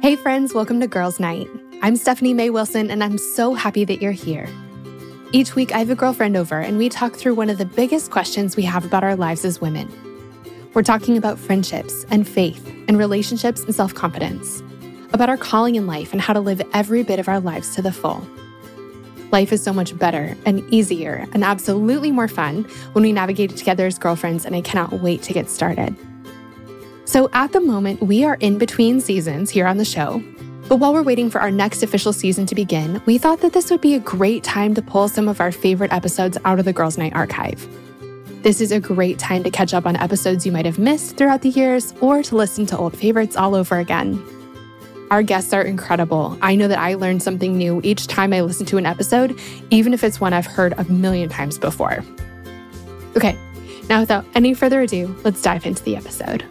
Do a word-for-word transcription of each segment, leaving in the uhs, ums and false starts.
Hey friends, welcome to Girls Night. I'm Stephanie Mae Wilson, and I'm so happy that you're here. Each week, I have a girlfriend over, and we talk through one of the biggest questions we have about our lives as women. We're talking about friendships and faith and relationships and self-confidence, about our calling in life and how to live every bit of our lives to the full. Life is so much better and easier and absolutely more fun when we navigate it together as girlfriends, and I cannot wait to get started. So at the moment, we are in between seasons here on the show. But while we're waiting for our next official season to begin, we thought that this would be a great time to pull some of our favorite episodes out of the Girls Night archive. This is a great time to catch up on episodes you might have missed throughout the years or to listen to old favorites all over again. Our guests are incredible. I know that I learn something new each time I listen to an episode, even if it's one I've heard a million times before. Okay, now without any further ado, let's dive into the episode.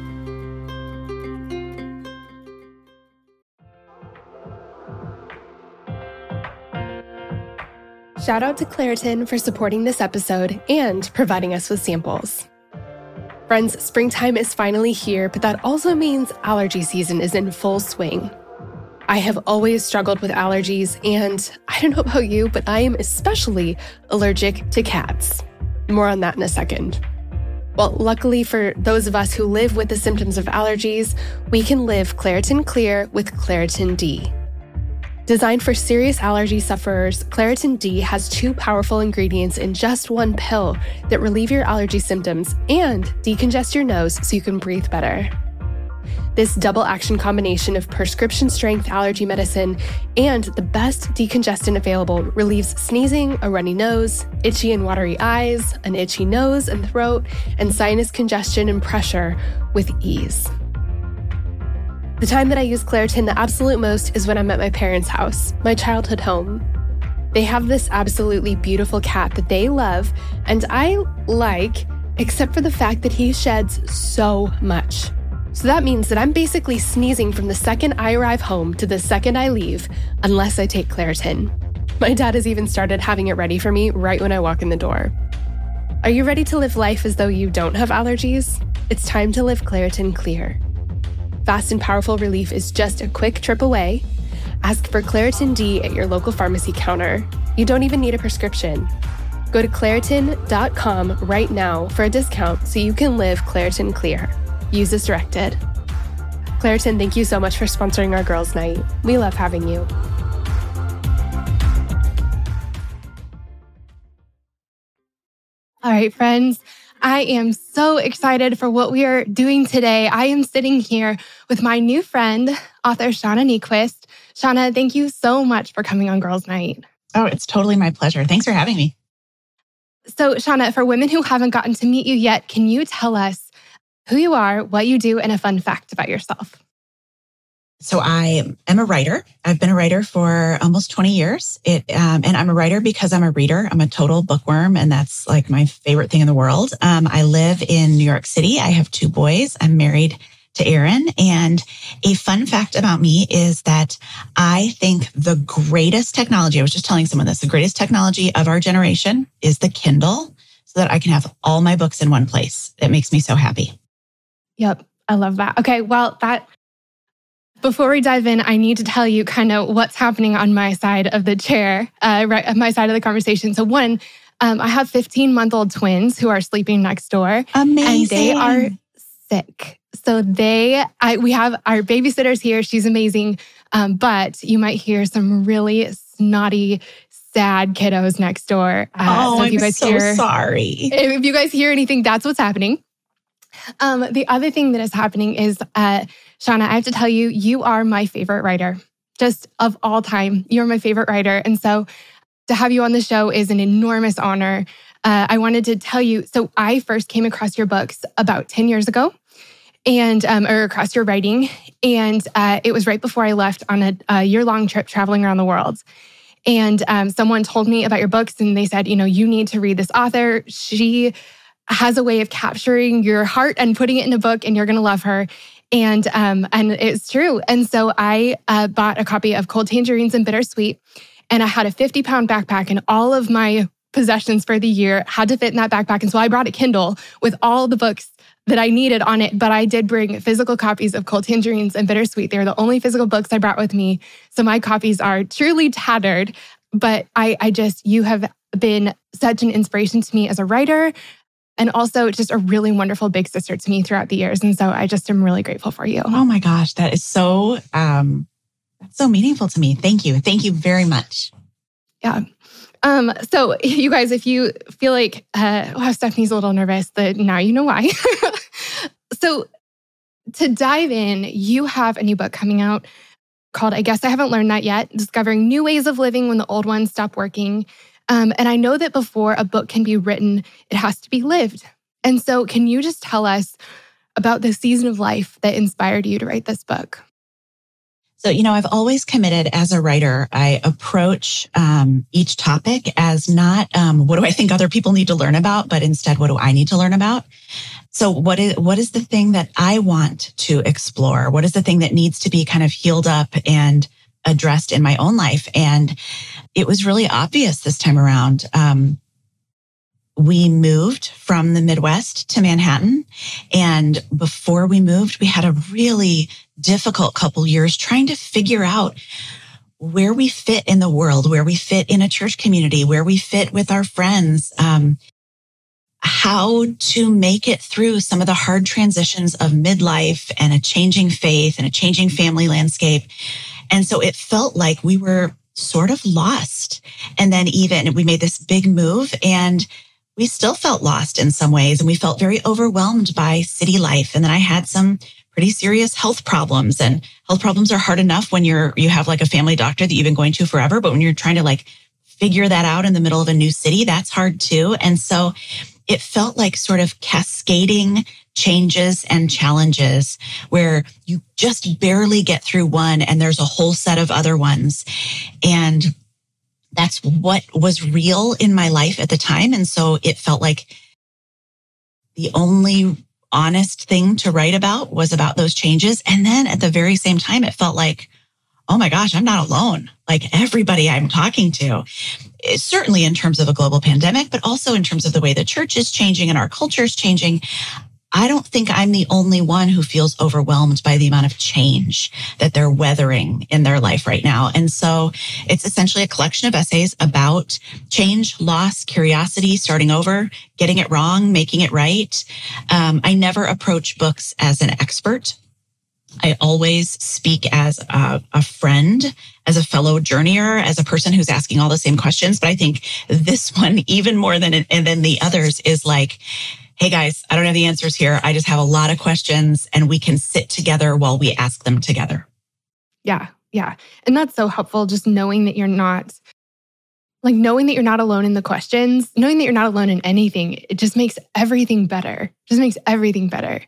Shout out to Claritin for supporting this episode and providing us with samples. Friends, springtime is finally here, but that also means allergy season is in full swing. I have always struggled with allergies, and I don't know about you, but I am especially allergic to cats. More on that in a second. Well, luckily for those of us who live with the symptoms of allergies, we can live Claritin Clear with Claritin D. Designed for serious allergy sufferers, Claritin D has two powerful ingredients in just one pill that relieve your allergy symptoms and decongest your nose so you can breathe better. This double-action combination of prescription-strength allergy medicine and the best decongestant available relieves sneezing, a runny nose, itchy and watery eyes, an itchy nose and throat, and sinus congestion and pressure with ease. The time that I use Claritin the absolute most is when I'm at my parents' house, my childhood home. They have this absolutely beautiful cat that they love, and I like, except for the fact that he sheds so much. So that means that I'm basically sneezing from the second I arrive home to the second I leave, unless I take Claritin. My dad has even started having it ready for me right when I walk in the door. Are you ready to live life as though you don't have allergies? It's time to live Claritin Clear. Fast and powerful relief is just a quick trip away. Ask for Claritin D at your local pharmacy counter. You don't even need a prescription. Go to Claritin dot com right now for a discount so you can live Claritin Clear. Use as directed. Claritin, thank you so much for sponsoring our Girls Night. We love having you. All right, friends. I am so excited for what we are doing today. I am sitting here with my new friend, author Shauna Niequist. Shauna, thank you so much for coming on Girls Night. Oh, it's totally my pleasure. Thanks for having me. So, Shauna, for women who haven't gotten to meet you yet, can you tell us who you are, what you do, and a fun fact about yourself? So I am a writer. I've been a writer for almost twenty years. It, um, and I'm a writer because I'm a reader. I'm a total bookworm, and that's like my favorite thing in the world. Um, I live in New York City. I have two boys. I'm married to Aaron. And a fun fact about me is that I think the greatest technology, I was just telling someone this, the greatest technology of our generation is the Kindle, so that I can have all my books in one place. It makes me so happy. Yep. I love that. Okay. Well, that... Before we dive in, I need to tell you kind of what's happening on my side of the chair, uh, right, on my side of the conversation. So one, um, I have fifteen-month-old twins who are sleeping next door. Amazing. And they are sick. So they, I, we have our babysitter's here. She's amazing. Um, but you might hear some really snotty, sad kiddos next door. Uh, oh, so if I'm you guys so hear, sorry. If you guys hear anything, that's what's happening. Um, the other thing that is happening is, uh, Shauna, I have to tell you, you are my favorite writer, just of all time. You're my favorite writer. And so to have you on the show is an enormous honor. Uh, I wanted to tell you, so I first came across your books about ten years ago, and um, or across your writing. And uh, it was right before I left on a, a year-long trip traveling around the world. And um, someone told me about your books, and they said, you know, you need to read this author. She has a way of capturing your heart and putting it in a book, and you're going to love her. And um, and it's true. And so I uh, bought a copy of Cold Tangerines and Bittersweet, and I had a fifty-pound backpack, and all of my possessions for the year had to fit in that backpack. And so I brought a Kindle with all the books that I needed on it, but I did bring physical copies of Cold Tangerines and Bittersweet. They're the only physical books I brought with me. So my copies are truly tattered, but I, I just, you have been such an inspiration to me as a writer and also just a really wonderful big sister to me throughout the years. And so I just am really grateful for you. Oh my gosh, that is so, um, that's so meaningful to me. Thank you. Thank you very much. Yeah. Um, so you guys, if you feel like, uh, wow, Stephanie's a little nervous, that now you know why. So to dive in, you have a new book coming out called, I Guess I Haven't Learned That Yet, Discovering New Ways of Living When the Old Ones Stop Working. Um, and I know that before a book can be written, it has to be lived. And so can you just tell us about the season of life that inspired you to write this book? So, you know, I've always committed as a writer, I approach um, each topic as not, um, what do I think other people need to learn about, but instead, what do I need to learn about? So what is what is the thing that I want to explore? What is the thing that needs to be kind of healed up and addressed in my own life? And it was really obvious this time around. Um, we moved from the Midwest to Manhattan. And before we moved, we had a really difficult couple years trying to figure out where we fit in the world, where we fit in a church community, where we fit with our friends, um, how to make it through some of the hard transitions of midlife and a changing faith and a changing family landscape. And so it felt like we were sort of lost. And then even we made this big move and we still felt lost in some ways. And we felt very overwhelmed by city life. And then I had some pretty serious health problems, and health problems are hard enough when you're, you have like a family doctor that you've been going to forever. But when you're trying to like figure that out in the middle of a new city, that's hard too. And so it felt like sort of cascading changes and challenges where you just barely get through one and there's a whole set of other ones. And that's what was real in my life at the time. And so it felt like the only honest thing to write about was about those changes. And then at the very same time, it felt like, oh my gosh, I'm not alone. Like everybody I'm talking to, certainly in terms of a global pandemic, but also in terms of the way the church is changing and our culture is changing. I don't think I'm the only one who feels overwhelmed by the amount of change that they're weathering in their life right now. And so it's essentially a collection of essays about change, loss, curiosity, starting over, getting it wrong, making it right. Um, I never approach books as an expert. I always speak as a, a friend, as a fellow journeyer, as a person who's asking all the same questions. But I think this one, even more than and than the others, is like, hey guys, I don't have the answers here. I just have a lot of questions and we can sit together while we ask them together. Yeah, yeah. And that's so helpful, just knowing that you're not, like knowing that you're not alone in the questions, knowing that you're not alone in anything, it just makes everything better. Just makes everything better.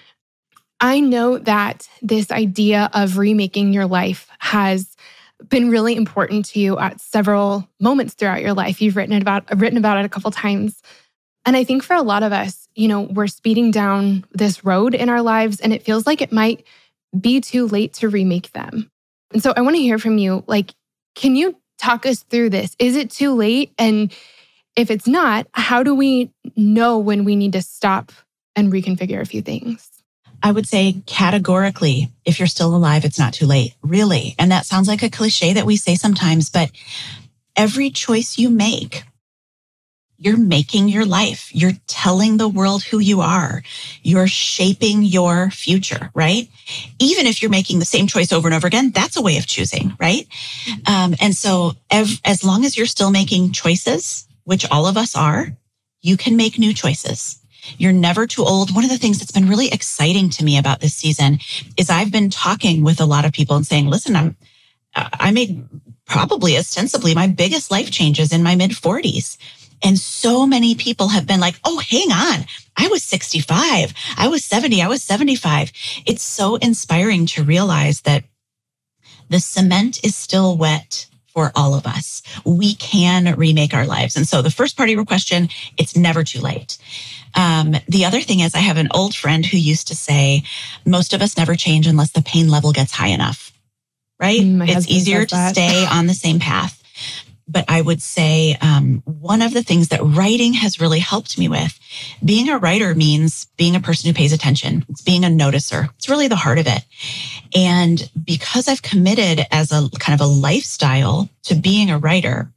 I know that this idea of remaking your life has been really important to you at several moments throughout your life. You've written about, written about it a couple times. And I think for a lot of us, you know, we're speeding down this road in our lives and it feels like it might be too late to remake them. And so I want to hear from you, like, can you talk us through this? Is it too late? And if it's not, how do we know when we need to stop and reconfigure a few things? I would say categorically, if you're still alive, it's not too late, really. And that sounds like a cliche that we say sometimes, but every choice you make, you're making your life. You're telling the world who you are. You're shaping your future, right? Even if you're making the same choice over and over again, that's a way of choosing, right? Um, and so ev- as long as you're still making choices, which all of us are, you can make new choices. You're never too old. One of the things that's been really exciting to me about this season is I've been talking with a lot of people and saying, listen, I'm, I made probably ostensibly my biggest life changes in my mid forties. And so many people have been like, oh, hang on. I was sixty-five. I was seventy. I was seventy-five. It's so inspiring to realize that the cement is still wet for all of us. We can remake our lives. And so the first part of your question, it's never too late. Um, the other thing is I have an old friend who used to say, most of us never change unless the pain level gets high enough, right? My It's easier to stay on the same path. But I would say um, one of the things that writing has really helped me with, being a writer means being a person who pays attention. It's being a noticer. It's really the heart of it. And because I've committed as a kind of a lifestyle to being a writer,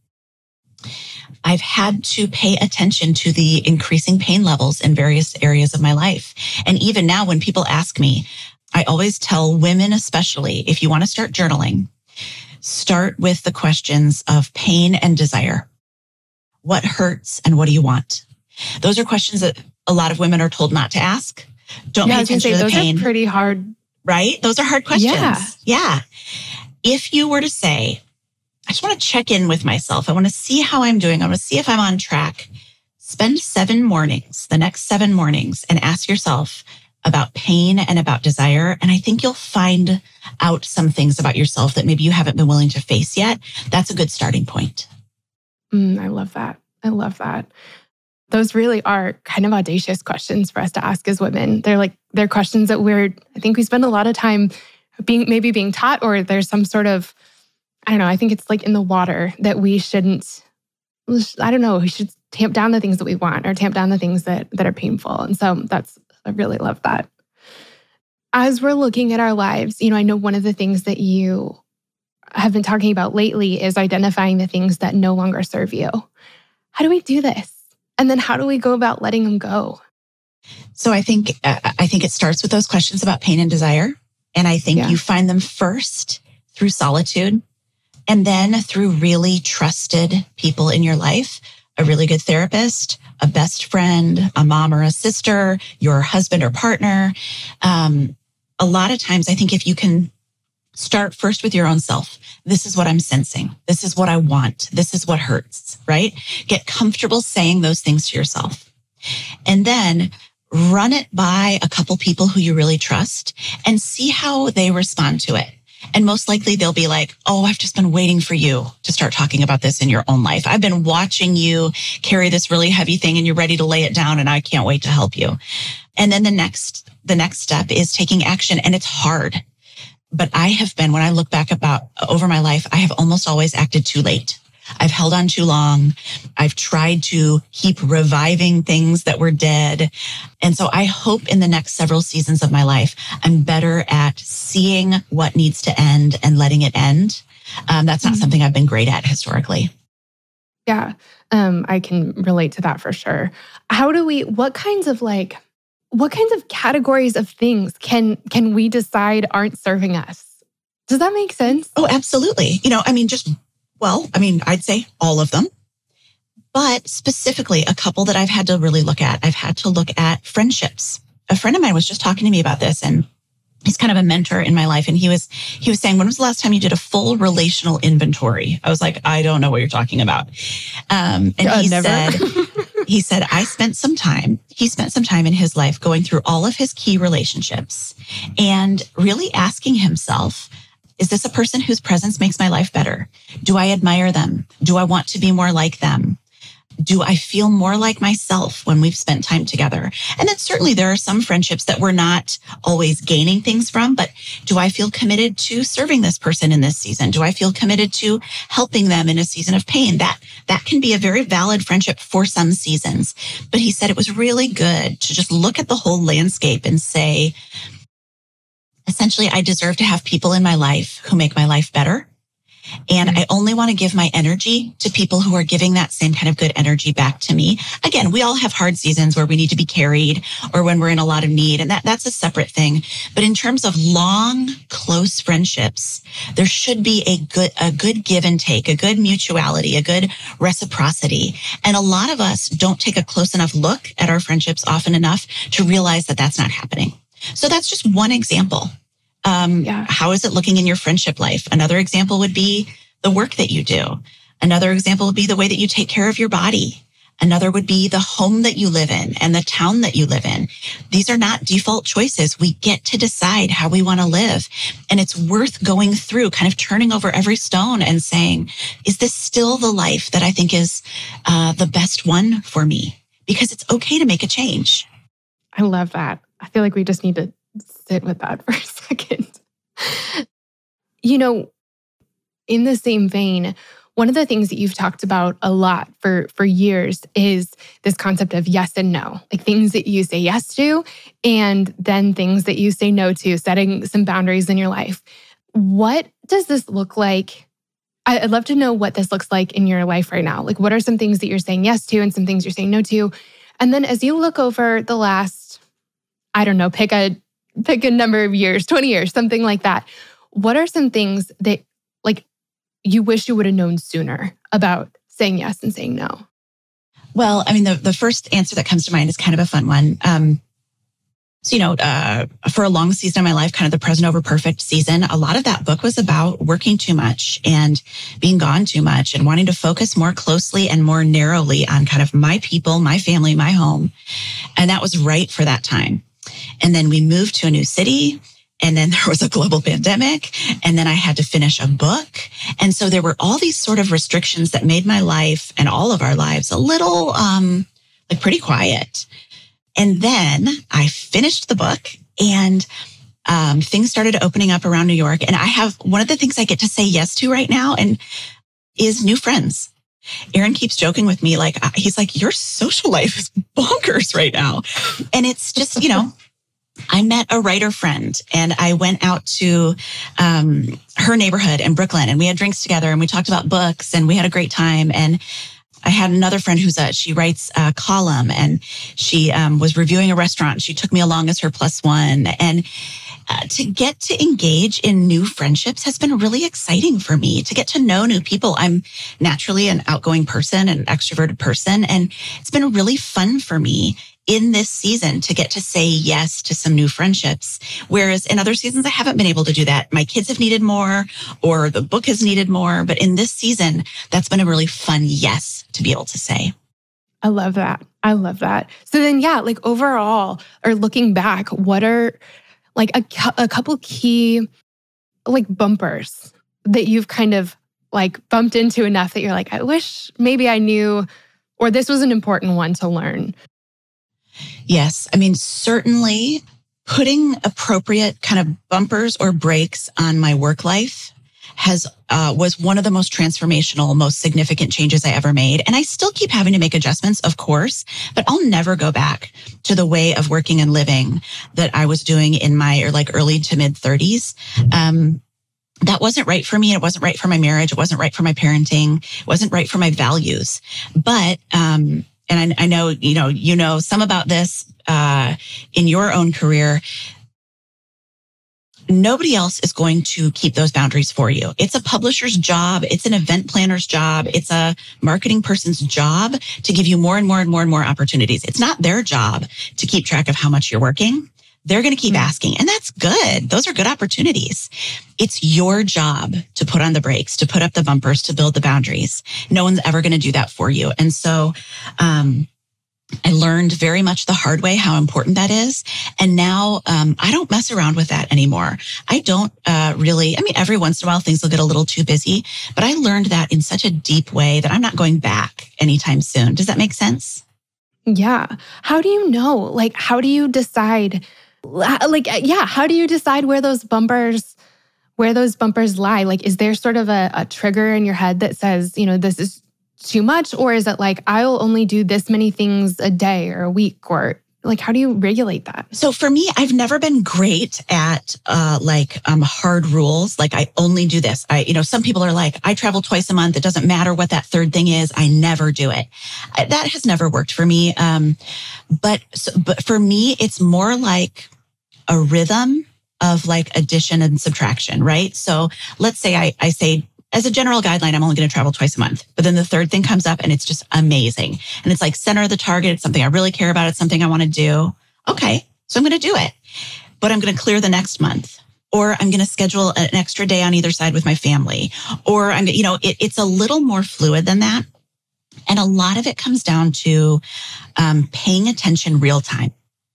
I've had to pay attention to the increasing pain levels in various areas of my life. And even now, when people ask me, I always tell women especially, if you want to start journaling, start with the questions of pain and desire. What hurts and what do you want? Those are questions that a lot of women are told not to ask. Don't yeah, pay attention say, to the those pain. Are pretty hard. Right? Those are hard questions. Yeah. yeah. If you were to say, I just want to check in with myself. I want to see how I'm doing. I want to see if I'm on track. Spend seven mornings, the next seven mornings, and ask yourself about pain and about desire. And I think you'll find out some things about yourself that maybe you haven't been willing to face yet. That's a good starting point. Mm, I love that. I love that. Those really are kind of audacious questions for us to ask as women. They're like, they're questions that we're, I think we spend a lot of time being, maybe being taught, or there's some sort of, I don't know, I think it's like in the water that we shouldn't, I don't know, we should tamp down the things that we want or tamp down the things that, that are painful. And so that's, I really love that. As we're looking at our lives, you know, I know one of the things that you have been talking about lately is identifying the things that no longer serve you. How do we do this? And then how do we go about letting them go? So I think uh, I think it starts with those questions about pain and desire. And I think yeah. you find them first through solitude, and then through really trusted people in your life, a really good therapist, a best friend, a mom or a sister, your husband or partner. Um, a lot of times, I think if you can start first with your own self, this is what I'm sensing. This is what I want. This is what hurts, right? Get comfortable saying those things to yourself. And then run it by a couple people who you really trust and see how they respond to it. And most likely they'll be like, oh, I've just been waiting for you to start talking about this in your own life. I've been watching you carry this really heavy thing and you're ready to lay it down and I can't wait to help you. And then the next, the next step is taking action, and it's hard. But I have been, when I look back about over my life, I have almost always acted too late. I've held on too long. I've tried to keep reviving things that were dead. And so I hope in the next several seasons of my life, I'm better at seeing what needs to end and letting it end. Um, that's not mm-hmm. something I've been great at historically. Yeah, um, I can relate to that for sure. How do we, what kinds of like, what kinds of categories of things can can we decide aren't serving us? Does that make sense? Oh, absolutely. You know, I mean, just Well, I mean, I'd say all of them, but specifically a couple that I've had to really look at. I've had to look at friendships. A friend of mine was just talking to me about this, and he's kind of a mentor in my life. And he was, he was saying, when was the last time you did a full relational inventory? I was like, I don't know what you're talking about. Um, and uh, he never. said, he said, I spent some time, he spent some time in his life going through all of his key relationships and really asking himself, is this a person whose presence makes my life better? Do I admire them? Do I want to be more like them? Do I feel more like myself when we've spent time together? And then certainly there are some friendships that we're not always gaining things from, but do I feel committed to serving this person in this season? Do I feel committed to helping them in a season of pain? That, that can be a very valid friendship for some seasons. But he said it was really good to just look at the whole landscape and say, essentially, I deserve to have people in my life who make my life better. And I only want to give my energy to people who are giving that same kind of good energy back to me. Again, we all have hard seasons where we need to be carried or when we're in a lot of need. And that, that's a separate thing. But in terms of long, close friendships, there should be a good, a good give and take, a good mutuality, a good reciprocity. And a lot of us don't take a close enough look at our friendships often enough to realize that that's not happening. So that's just one example. Um, yeah. How is it looking in your friendship life? Another example would be the work that you do. Another example would be the way that you take care of your body. Another would be the home that you live in and the town that you live in. These are not default choices. We get to decide how we want to live. And it's worth going through, kind of turning over every stone and saying, is this still the life that I think is uh, the best one for me? Because it's okay to make a change. I love that. I feel like we just need to sit with that for a second. You know, in the same vein, One of the things that you've talked about a lot for, for years is this concept of yes and no, like things that you say yes to, and then things that you say no to, setting some boundaries in your life. What does this look like? I'd love to know what this looks like in your life right now. Like, what are some things that you're saying yes to and some things you're saying no to? And then as you look over the last, I don't know, pick a pick a number of years, twenty years, something like that. What are some things that like you wish you would have known sooner about saying yes and saying no? Well, I mean, the, the first answer that comes to mind is kind of a fun one. Um, so, you know, uh, for a long season of my life, kind of the present over perfect season, a lot of that book was about working too much and being gone too much and wanting to focus more closely and more narrowly on kind of my people, my family, my home. And that was right for that time. And then we moved to a new city. And then there was a global pandemic, and then I had to finish a book. And so there were all these sort of restrictions that made my life and all of our lives a little, um, like pretty quiet. And then I finished the book and um, things started opening up around New York. And I have one of the things I get to say yes to right now and is new friends. Aaron keeps joking with me, like, he's like, your social life is bonkers right now. And it's just, you know, I met a writer friend and I went out to um, her neighborhood in Brooklyn and we had drinks together and we talked about books and we had a great time. And I had another friend who's a, she writes a column and she um, was reviewing a restaurant. She took me along as her plus one. And uh, to get to engage in new friendships has been really exciting for me, to get to know new people. I'm naturally an outgoing person, an extroverted person, and it's been really fun for me in this season to get to say yes to some new friendships. Whereas in other seasons, I haven't been able to do that. My kids have needed more or the book has needed more. But in this season, that's been a really fun yes to be able to say. I love that. I love that. So then, yeah, like overall, or looking back, what are like a, a couple key like bumpers that you've kind of like bumped into enough that you're like, I wish maybe I knew, or this was an important one to learn? Yes. I mean, certainly putting appropriate kind of bumpers or brakes on my work life has uh, was one of the most transformational, most significant changes I ever made. And I still keep having to make adjustments, of course, but I'll never go back to the way of working and living that I was doing in my or like early to mid thirties. Um, that wasn't right for me. It wasn't right for my marriage. It wasn't right for my parenting. It wasn't right for my values. But um And I, I know, you know, you know some about this uh, in your own career. Nobody else is going to keep those boundaries for you. It's a publisher's job. It's an event planner's job. It's a marketing person's job to give you more and more and more and more opportunities. It's not their job to keep track of how much you're working. They're going to keep asking, and that's good. Those are good opportunities. It's your job to put on the brakes, to put up the bumpers, to build the boundaries. No one's ever going to do that for you. And so um, I learned very much the hard way how important that is. And now um, I don't mess around with that anymore. I don't uh, really, I mean, every once in a while things will get a little too busy, but I learned that in such a deep way that I'm not going back anytime soon. Does that make sense? Yeah. How do you know? Like, how do you decide? Like, yeah, how do you decide where those bumpers, where those bumpers lie? Like, is there sort of a, a trigger in your head that says, you know, this is too much? Or is it like, I'll only do this many things a day or a week? Or like, how do you regulate that? So for me, I've never been great at uh, like um, hard rules. Like I only do this. I, you know, some people are like, I travel twice a month. It doesn't matter what that third thing is. I never do it. I, that has never worked for me. Um, but, so, but for me, it's more like a rhythm of like addition and subtraction, right? So let's say I, I say, as a general guideline, I'm only going to travel twice a month. But then the third thing comes up and it's just amazing. And it's like center of the target. It's something I really care about. It's something I want to do. Okay, so I'm going to do it. But I'm going to clear the next month. Or I'm going to schedule an extra day on either side with my family. Or I'm, you know, it, it's a little more fluid than that. And a lot of it comes down to um, paying attention real time.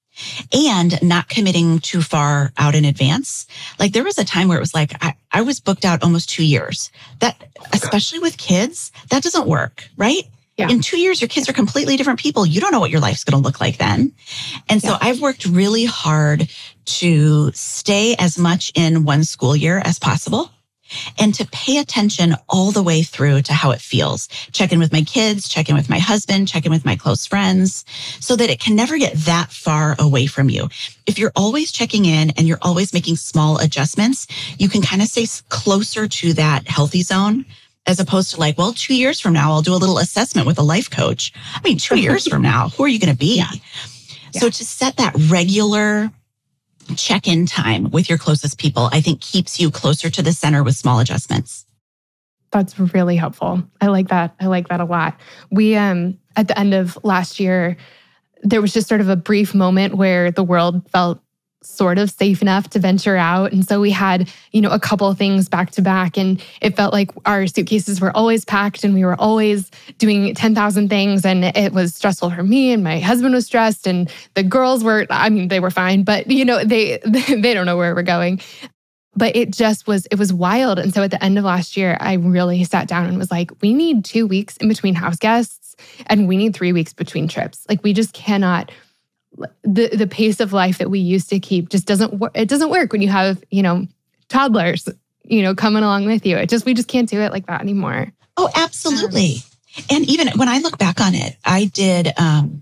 And not committing too far out in advance. Like there was a time where it was like, I, I was booked out almost two years. That, especially with kids, that doesn't work, right? Yeah. In two years, your kids are completely different people. You don't know what your life's going to look like then. And so yeah. I've worked really hard to stay as much in one school year as possible. and to pay attention all the way through to how it feels. Check in with my kids, check in with my husband, check in with my close friends, so that it can never get that far away from you. If you're always checking in and you're always making small adjustments, you can kind of stay closer to that healthy zone, as opposed to like, well, two years from now, I'll do a little assessment with a life coach. I mean, two years from now, who are you going to be? Yeah. So to set that regular check-in time with your closest people, I think keeps you closer to the center with small adjustments. That's really helpful. I like that. I like that a lot. We, um, at the end of last year, there was just sort of a brief moment where the world felt sort of safe enough to venture out. And so we had, you know, a couple of things back to back, and it felt like our suitcases were always packed and we were always doing ten thousand things. And it was stressful for me, and my husband was stressed, and the girls were, I mean, they were fine, but you know, they, they don't know where we're going. But it just was, it was wild. And so at the end of last year, I really sat down and was like, we need two weeks in between house guests and we need three weeks between trips. Like we just cannot, the the pace of life that we used to keep just doesn't work. It doesn't work when you have, you know, toddlers, you know, coming along with you. It just, we just can't do it like that anymore. Oh, absolutely. Um, and even when I look back on it, I did, um,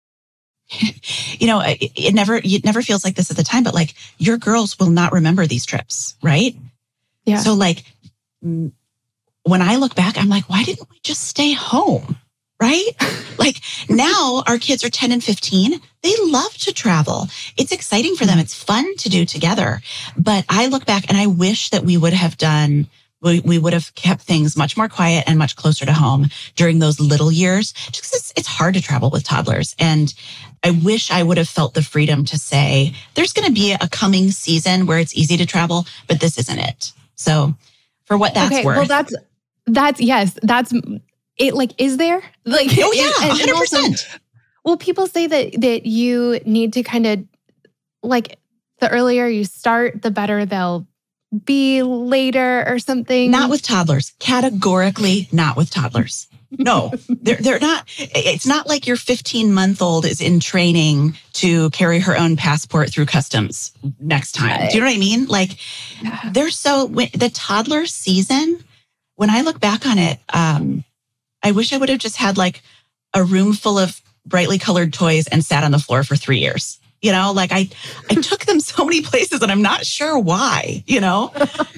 you know, it, it never, it never feels like this at the time, but like your girls will not remember these trips, right? Yeah. So like when I look back, I'm like, why didn't we just stay home? Right? Like now our kids are ten and fifteen. They love to travel. It's exciting for them. It's fun to do together. But I look back and I wish that we would have done, we, we would have kept things much more quiet and much closer to home during those little years. Just because it's, it's hard to travel with toddlers. And I wish I would have felt the freedom to say, there's going to be a coming season where it's easy to travel, but this isn't it. So for what that's okay, worth. Well, that's, that's, yes, that's, it like, is there? Like, oh yeah, and, one hundred percent. And also, well, people say that that you need to kind of, like, the earlier you start, the better they'll be later or something. Not with toddlers. Categorically not with toddlers. No, they're, they're not. It's not like your fifteen-month-old is in training to carry her own passport through customs next time. Right. Do you know what I mean? Like, yeah. They're so, the toddler season, when I look back on it, um, I wish I would have just had like a room full of brightly colored toys and sat on the floor for three years. You know, like I, I took them so many places and I'm not sure why, you know,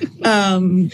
um,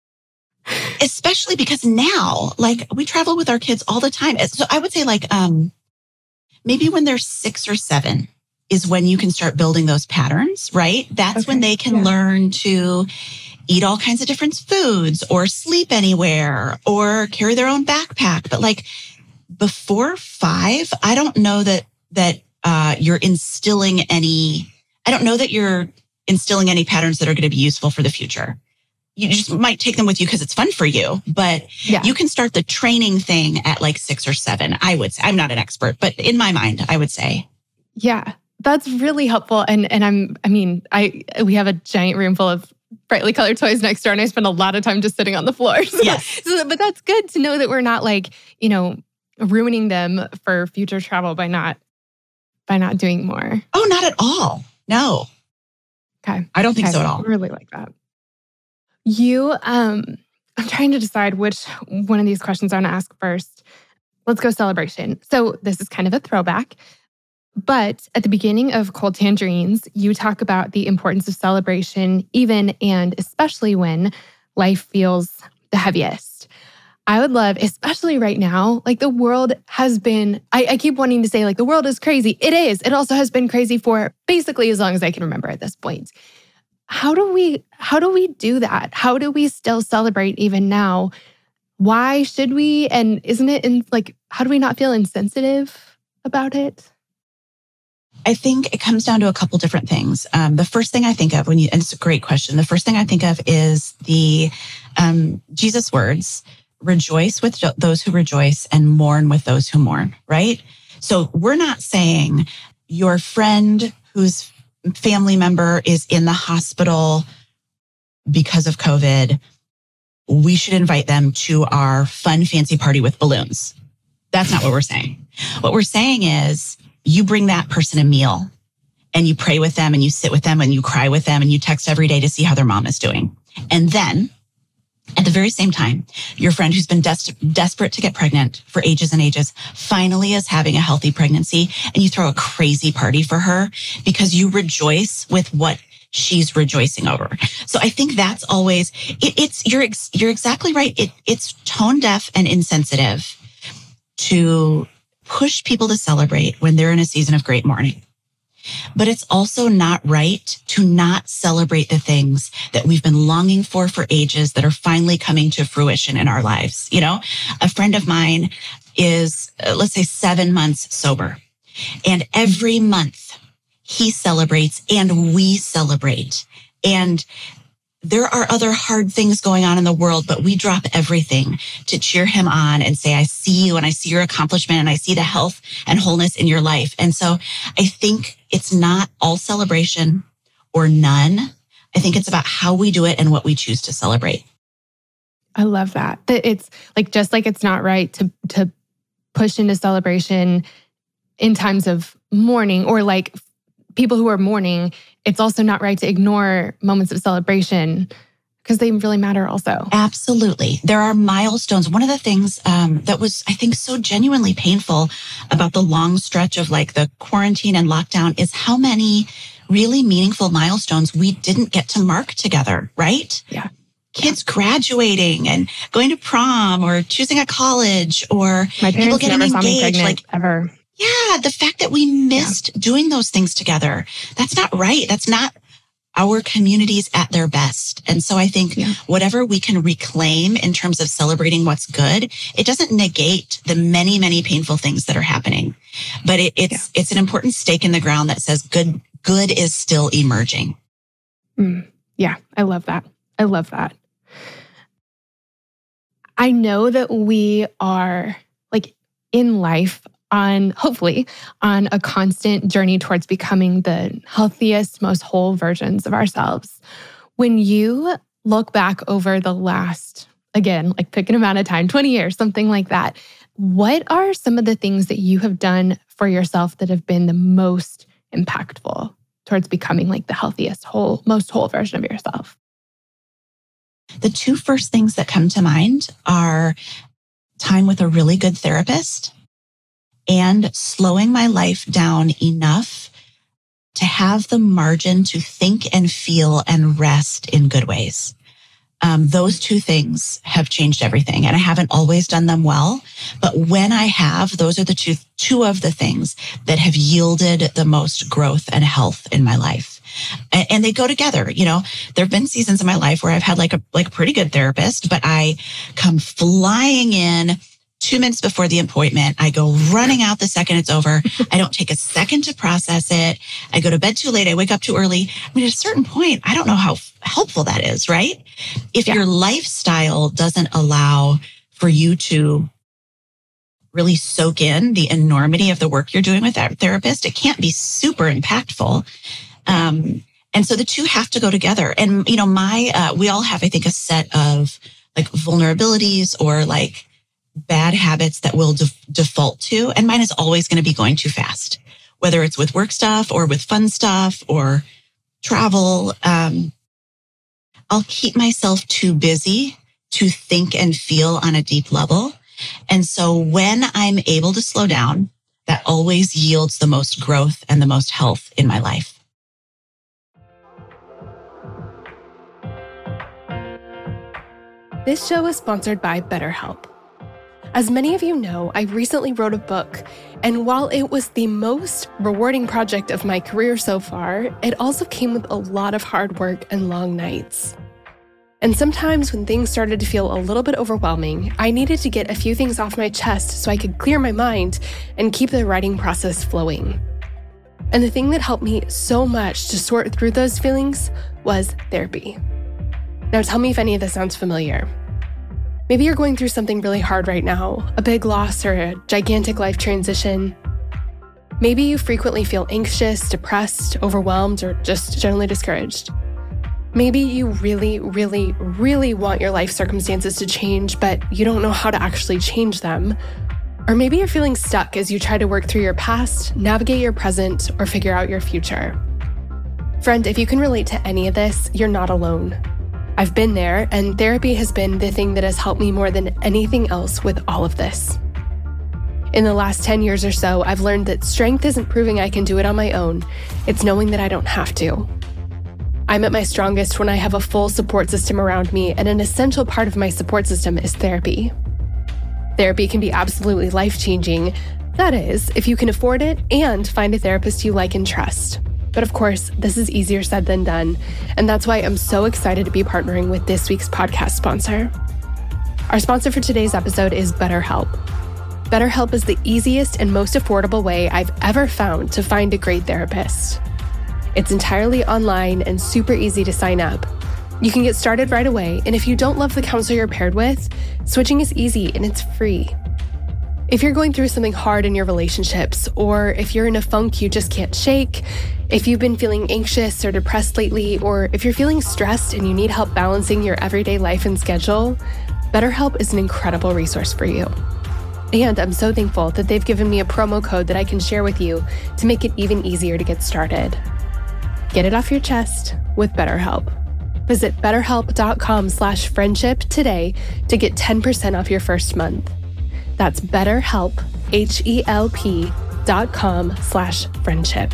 especially because now, like we travel with our kids all the time. So I would say like, um, maybe when they're six or seven is when you can start building those patterns, right? That's okay. When they can yeah. learn to eat all kinds of different foods or sleep anywhere or carry their own backpack. But like before five, I don't know that, that uh, you're instilling any, I don't know that you're instilling any patterns that are going to be useful for the future. You just might take them with you because it's fun for you, but yeah. you can start the training thing at like six or seven. I would say, I'm not an expert, but in my mind, I would say. Yeah, that's really helpful. And, and I'm, I mean, I, we have a giant room full of brightly colored toys next door, and I spend a lot of time just sitting on the floor. So, yes. so, but that's good to know that we're not like, you know, ruining them for future travel by not, by not doing more. Oh, not at all. No. Okay. I don't think okay. so at all. I really like that. You, um, I'm trying to decide which one of these questions I want to ask first. Let's go celebration. So this is kind of a throwback. But at the beginning of Cold Tangerines, you talk about the importance of celebration, even and especially when life feels the heaviest. I would love, especially right now, like the world has been, I, I keep wanting to say like the world is crazy. It is. It also has been crazy for basically as long as I can remember at this point. How do we, how do we do that? How do we still celebrate even now? Why should we? And isn't it in like, how do we not feel insensitive about it? I think it comes down to a couple different things. Um, the first thing I think of when you, and it's a great question. The first thing I think of is the um, Jesus words, rejoice with those who rejoice and mourn with those who mourn, right? So we're not saying your friend whose family member is in the hospital because of COVID, we should invite them to our fun, fancy party with balloons. That's not what we're saying. What we're saying is, you bring that person a meal and you pray with them and you sit with them and you cry with them and you text every day to see how their mom is doing. And then At the very same time, your friend who's been des- desperate to get pregnant for ages and ages finally is having a healthy pregnancy, and you throw a crazy party for her because you rejoice with what she's rejoicing over. So I think that's always, it, it's, you're, ex, you're exactly right. It, it's tone deaf and insensitive to push people to celebrate when they're in a season of great mourning. But it's also not right to not celebrate the things that we've been longing for for ages that are finally coming to fruition in our lives. You know, a friend of mine is, uh, let's say, seven months sober. And every month he celebrates and we celebrate. And there are other hard things going on in the world, but we drop everything to cheer him on and say, I see you and I see your accomplishment and I see the health and wholeness in your life. And so I think it's not all celebration or none. I think it's about how we do it and what we choose to celebrate. I love that. That it's like, just like it's not right to, to push into celebration in times of mourning, or like people who are mourning, it's also not right to ignore moments of celebration because they really matter also. Absolutely. There are milestones. One of the things um, that was, I think, so genuinely painful about the long stretch of like the quarantine and lockdown is how many really meaningful milestones we didn't get to mark together, right? Yeah. Kids graduating and going to prom or choosing a college or My people parents getting never saw me engaged. pregnant Like, ever. yeah, the fact that we missed yeah. doing those things together, that's not right. That's not our communities at their best. And so I think yeah. whatever we can reclaim in terms of celebrating what's good, it doesn't negate the many, many painful things that are happening. But it, it's yeah. it's an important stake in the ground that says good good is still emerging. Mm, yeah, I love that. I love that. I know that we are like in life on, hopefully, on a constant journey towards becoming the healthiest, most whole versions of ourselves. When you look back over the last, again, like pick an amount of time, twenty years, something like that, what are some of the things that you have done for yourself that have been the most impactful towards becoming like the healthiest, whole, most whole version of yourself? The two first things that come to mind are time with a really good therapist and slowing my life down enough to have the margin to think and feel and rest in good ways. Um, those two things have changed everything, and I haven't always done them well. But when I have, those are the two, two of the things that have yielded the most growth and health in my life. And, and they go together. You know, there have been seasons in my life where I've had like a, like a pretty good therapist, but I come flying in two minutes before the appointment. I go running out the second it's over. I don't take a second to process it. I go to bed too late. I wake up too early. I mean, at a certain point, I don't know how helpful that is, right? If yeah. your lifestyle doesn't allow for you to really soak in the enormity of the work you're doing with that therapist, it can't be super impactful. Um, and so the two have to go together. And, you know, my, uh, we all have, I think, a set of like vulnerabilities or like bad habits that we'll def- default to. And mine is always going to be going too fast, whether it's with work stuff or with fun stuff or travel. Um, I'll keep myself too busy to think and feel on a deep level. And so when I'm able to slow down, that always yields the most growth and the most health in my life. This show is sponsored by BetterHelp. As many of you know, I recently wrote a book, and while it was the most rewarding project of my career so far, it also came with a lot of hard work and long nights. And sometimes when things started to feel a little bit overwhelming, I needed to get a few things off my chest so I could clear my mind and keep the writing process flowing. And the thing that helped me so much to sort through those feelings was therapy. Now tell me if any of this sounds familiar. Maybe you're going through something really hard right now, a big loss or a gigantic life transition. Maybe you frequently feel anxious, depressed, overwhelmed, or just generally discouraged. Maybe you really, really, really want your life circumstances to change, but you don't know how to actually change them. Or maybe you're feeling stuck as you try to work through your past, navigate your present, or figure out your future. Friend, if you can relate to any of this, you're not alone. I've been there, and therapy has been the thing that has helped me more than anything else with all of this. In the last ten years or so, I've learned that strength isn't proving I can do it on my own. It's knowing that I don't have to. I'm at my strongest when I have a full support system around me, and an essential part of my support system is therapy. Therapy can be absolutely life-changing. That is, if you can afford it and find a therapist you like and trust. But of course, this is easier said than done, and that's why I'm so excited to be partnering with this week's podcast sponsor. Our sponsor for today's episode is BetterHelp. BetterHelp is the easiest and most affordable way I've ever found to find a great therapist. It's entirely online and super easy to sign up. You can get started right away, and if you don't love the counselor you're paired with, switching is easy and it's free. If you're going through something hard in your relationships, or if you're in a funk you just can't shake, if you've been feeling anxious or depressed lately, or if you're feeling stressed and you need help balancing your everyday life and schedule, BetterHelp is an incredible resource for you. And I'm so thankful that they've given me a promo code that I can share with you to make it even easier to get started. Get it off your chest with BetterHelp. Visit betterhelp.com slash friendship today to get ten percent off your first month. That's betterhelp, H-E-L-P dot com slash friendship.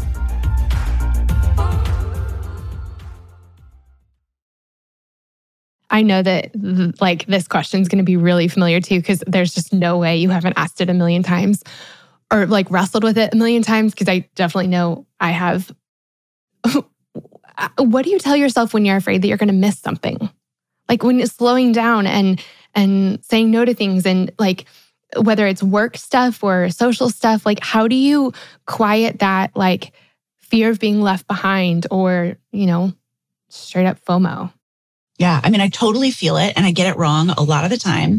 I know that like this question is going to be really familiar too, because there's just no way you haven't asked it a million times or like wrestled with it a million times, because I definitely know I have. What do you tell yourself when you're afraid that you're going to miss something? Like when it's slowing down and and saying no to things, and like whether it's work stuff or social stuff, like how do you quiet that like fear of being left behind or, you know, straight up FOMO? Yeah, I mean, I totally feel it, and I get it wrong a lot of the time.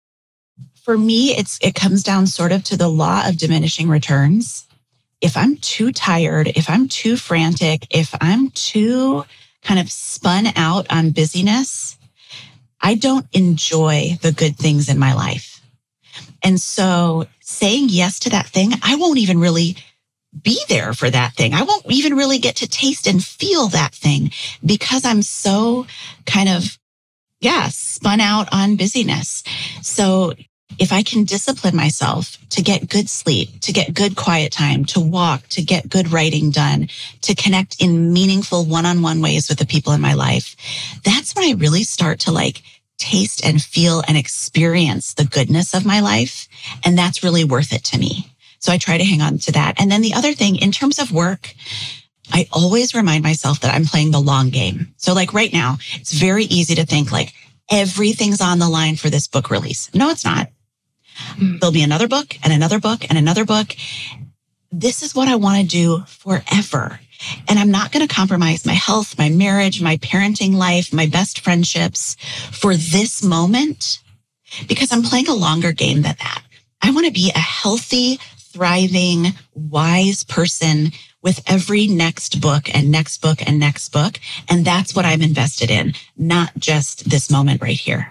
For me, it's it comes down sort of to the law of diminishing returns. If I'm too tired, if I'm too frantic, if I'm too kind of spun out on busyness, I don't enjoy the good things in my life. And so saying yes to that thing, I won't even really be there for that thing. I won't even really get to taste and feel that thing because I'm so kind of, yeah, spun out on busyness. So if I can discipline myself to get good sleep, to get good quiet time, to walk, to get good writing done, to connect in meaningful one-on-one ways with the people in my life, that's when I really start to like taste and feel and experience the goodness of my life. And that's really worth it to me. So I try to hang on to that. And then the other thing, in terms of work, I always remind myself that I'm playing the long game. So like right now, it's very easy to think like everything's on the line for this book release. No, it's not. There'll be another book and another book and another book. This is what I want to do forever. And I'm not going to compromise my health, my marriage, my parenting life, my best friendships for this moment, because I'm playing a longer game than that. I want to be a healthy, thriving, wise person with every next book and next book and next book. And that's what I'm invested in, not just this moment right here.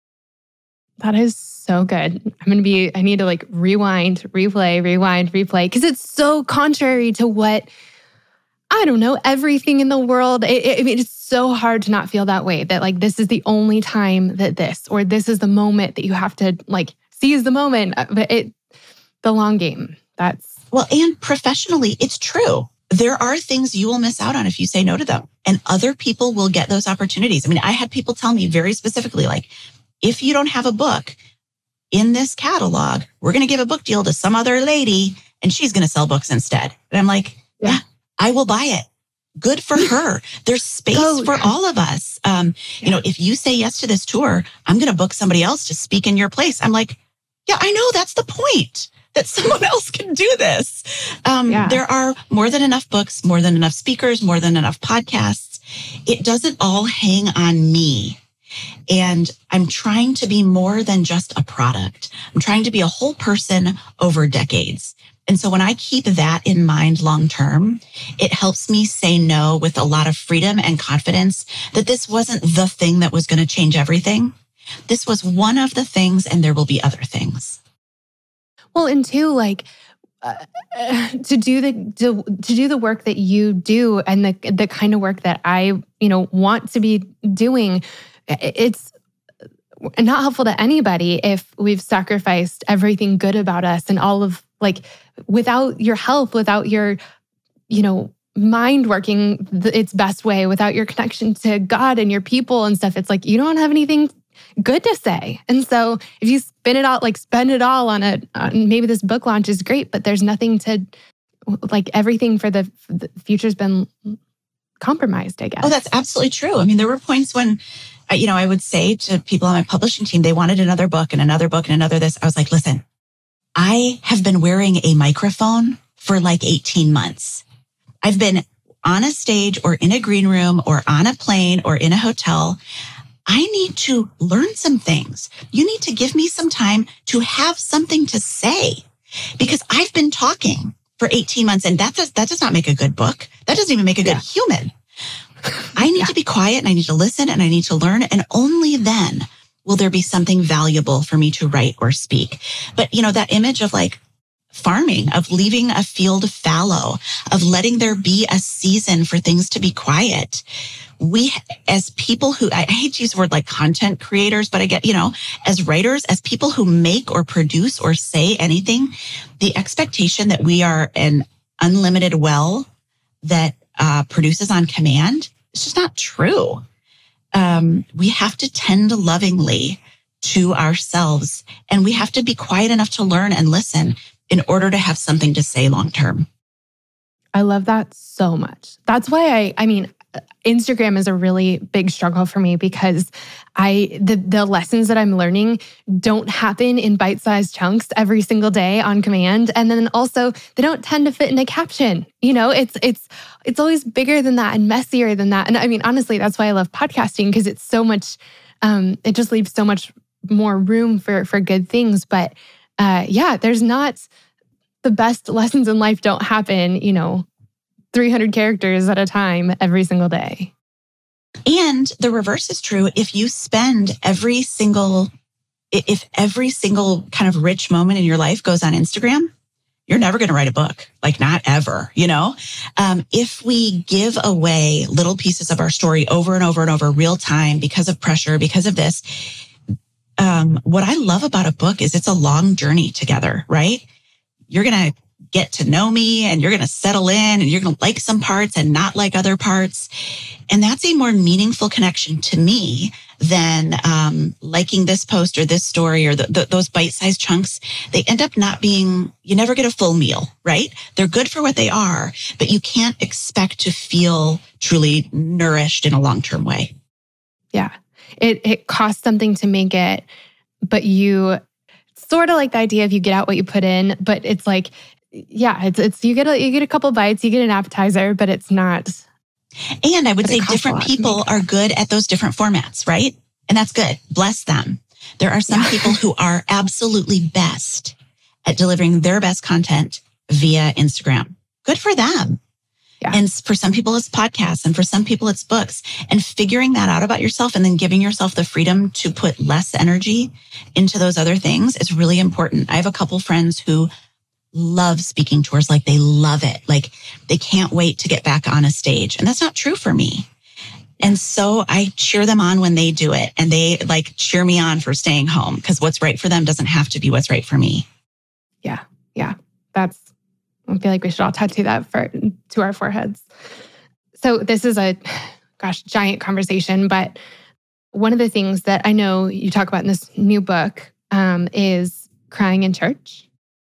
That is so good. I'm going to be, I need to like rewind, replay, rewind, replay, because it's so contrary to what, I don't know, everything in the world. It, it, I mean, it's so hard to not feel that way, that like this is the only time that this, or this is the moment that you have to like seize the moment. But it, the long game, that's. Well, and professionally, it's true. There are things you will miss out on if you say no to them, and other people will get those opportunities. I mean, I had people tell me very specifically, like, if you don't have a book in this catalog, we're going to give a book deal to some other lady and she's going to sell books instead. And I'm like, yeah, yeah I will buy it. Good for her. There's space Go. for all of us. Um, yeah. You know, if you say yes to this tour, I'm going to book somebody else to speak in your place. I'm like, yeah, I know that's the point, that someone else can do this. Um, yeah. There are more than enough books, more than enough speakers, more than enough podcasts. It doesn't all hang on me. And I'm trying to be more than just a product. I'm trying to be a whole person over decades. And so when I keep that in mind long term, it helps me say no with a lot of freedom and confidence that this wasn't the thing that was going to change everything. This was one of the things, and there will be other things. Well, and two, like, uh, to do the to, to do the work that you do and the the kind of work that I, you know, want to be doing, it's not helpful to anybody if we've sacrificed everything good about us and all of like without your health, without your, you know, mind working the, its best way, without your connection to God and your people and stuff. It's like you don't have anything good to say. And so if you spin it out, like spend it all on a, on maybe this book launch is great, but there's nothing to, like everything for the, for the future's been compromised, I guess. Oh, that's absolutely true. I mean, there were points when, you know, I would say to people on my publishing team, they wanted another book and another book and another this. I was like, listen, I have been wearing a microphone for like eighteen months. I've been on a stage or in a green room or on a plane or in a hotel. I need to learn some things. You need to give me some time to have something to say because I've been talking for eighteen months and that does, that does not make a good book. That doesn't even make a good yeah. human. I need yeah. to be quiet and I need to listen and I need to learn. And only then will there be something valuable for me to write or speak. But, you know, that image of like farming, of leaving a field fallow, of letting there be a season for things to be quiet. We, as people who, I hate to use the word like content creators, but I get, you know, as writers, as people who make or produce or say anything, the expectation that we are an unlimited well that uh, produces on command, it's just not true. Um, we have to tend lovingly to ourselves and we have to be quiet enough to learn and listen in order to have something to say long term. I love that so much. That's why I, I mean, Instagram is a really big struggle for me because I the the lessons that I'm learning don't happen in bite-sized chunks every single day on command, and then also they don't tend to fit in a caption. You know, it's it's it's always bigger than that and messier than that. And I mean, honestly, that's why I love podcasting because it's so much. Um, it just leaves so much more room for for good things. But uh, yeah, there's not the best lessons in life don't happen. You know, three hundred characters at a time every single day. And the reverse is true. If you spend every single, if every single kind of rich moment in your life goes on Instagram, you're never going to write a book. Like not ever, you know? Um, if we give away little pieces of our story over and over and over real time because of pressure, because of this, um, what I love about a book is it's a long journey together, right? You're going to get to know me and you're going to settle in and you're going to like some parts and not like other parts. And that's a more meaningful connection to me than um, liking this post or this story or the, the, those bite-sized chunks. They end up not being, you never get a full meal, right? They're good for what they are, but you can't expect to feel truly nourished in a long-term way. Yeah. It, it costs something to make it, but you sort of like the idea of you get out what you put in, but it's like, yeah, it's it's you get a you get a couple bites, you get an appetizer, but it's not. And I would say different people are good at those different formats, right? And that's good. Bless them. There are some yeah. people who are absolutely best at delivering their best content via Instagram. Good for them. Yeah. And for some people, it's podcasts. And for some people, it's books. And figuring that out about yourself and then giving yourself the freedom to put less energy into those other things is really important. I have a couple friends who love speaking tours, like they love it. Like they can't wait to get back on a stage. And that's not true for me. And so I cheer them on when they do it. And they like cheer me on for staying home because what's right for them doesn't have to be what's right for me. Yeah. Yeah. That's, I feel like we should all tattoo that for, to our foreheads. So this is a, gosh, giant conversation. But one of the things that I know you talk about in this new book um, is crying in church.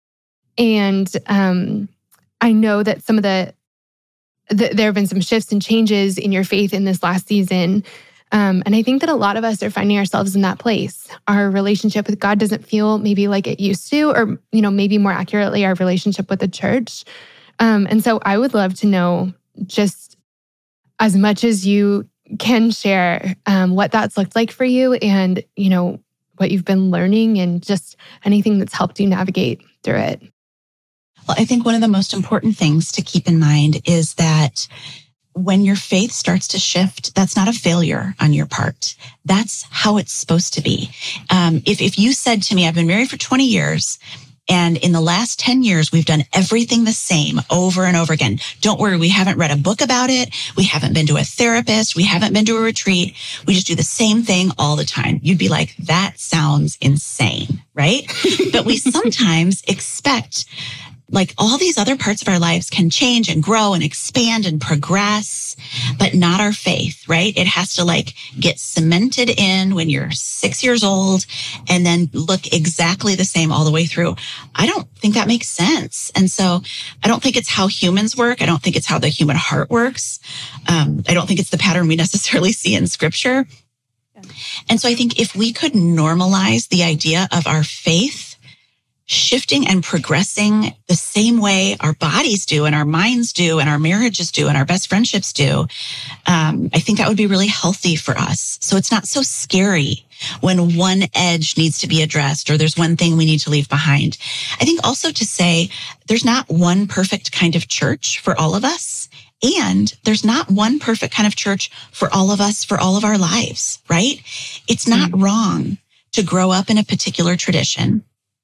And um, I know that some of the, the, there have been some shifts and changes in your faith in this last season. Um, and I think that a lot of us are finding ourselves in that place. Our relationship with God doesn't feel maybe like it used to, or, you know, maybe more accurately, our relationship with the church. Um, and so I would love to know just as much as you can share um, what that's looked like for you and, you know, what you've been learning and just anything that's helped you navigate through it. Well, I think one of the most important things to keep in mind is that when your faith starts to shift, that's not a failure on your part. That's how it's supposed to be. Um, if, if you said to me, I've been married for twenty years And in the last ten years, we've done everything the same over and over again. Don't worry, we haven't read a book about it. We haven't been to a therapist. We haven't been to a retreat. We just do the same thing all the time. You'd be like, that sounds insane, right? But we sometimes expect like all these other parts of our lives can change and grow and expand and progress, but not our faith, right? It has to like get cemented in when you're six years old and then look exactly the same all the way through. I don't think that makes sense. And so I don't think it's how humans work. I don't think it's how the human heart works. Um, I don't think it's the pattern we necessarily see in scripture. Yeah. And so I think if we could normalize the idea of our faith shifting and progressing the same way our bodies do and our minds do and our marriages do and our best friendships do, um, I think that would be really healthy for us. So it's not so scary when one edge needs to be addressed or there's one thing we need to leave behind. I think also to say there's not one perfect kind of church for all of us. And there's not one perfect kind of church for all of us for all of our lives, right? It's not mm-hmm. wrong to grow up in a particular tradition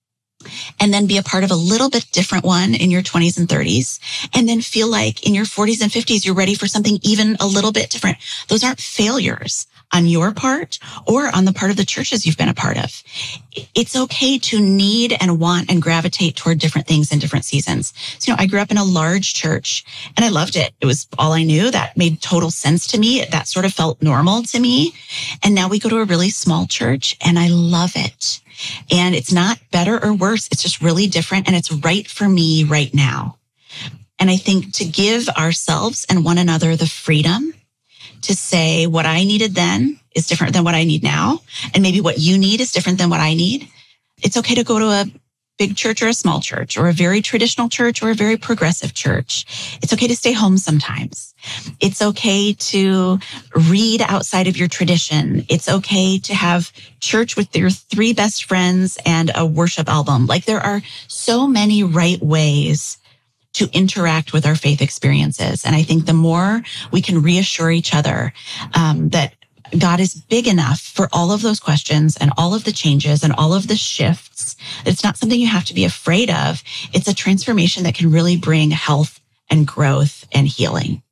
and then be a part of a little bit different one in your twenties and thirties, and then feel like in your forties and fifties, you're ready for something even a little bit different. Those aren't failures on your part or on the part of the churches you've been a part of. It's okay to need and want and gravitate toward different things in different seasons. So, you know, I grew up in a large church and I loved it. It was all I knew. That made total sense to me. That sort of felt normal to me. And now we go to a really small church and I love it. And it's not better or worse. It's just really different. And it's right for me right now. And I think to give ourselves and one another the freedom to say what I needed then is different than what I need now. And maybe what you need is different than what I need. It's okay to go to a big church or a small church or a very traditional church or a very progressive church. It's okay to stay home sometimes. It's okay to read outside of your tradition. It's okay to have church with your three best friends and a worship album. Like there are so many right ways to interact with our faith experiences. And I think the more we can reassure each other um, that God is big enough for all of those questions and all of the changes and all of the shifts, it's not something you have to be afraid of. It's a transformation that can really bring health and growth and healing.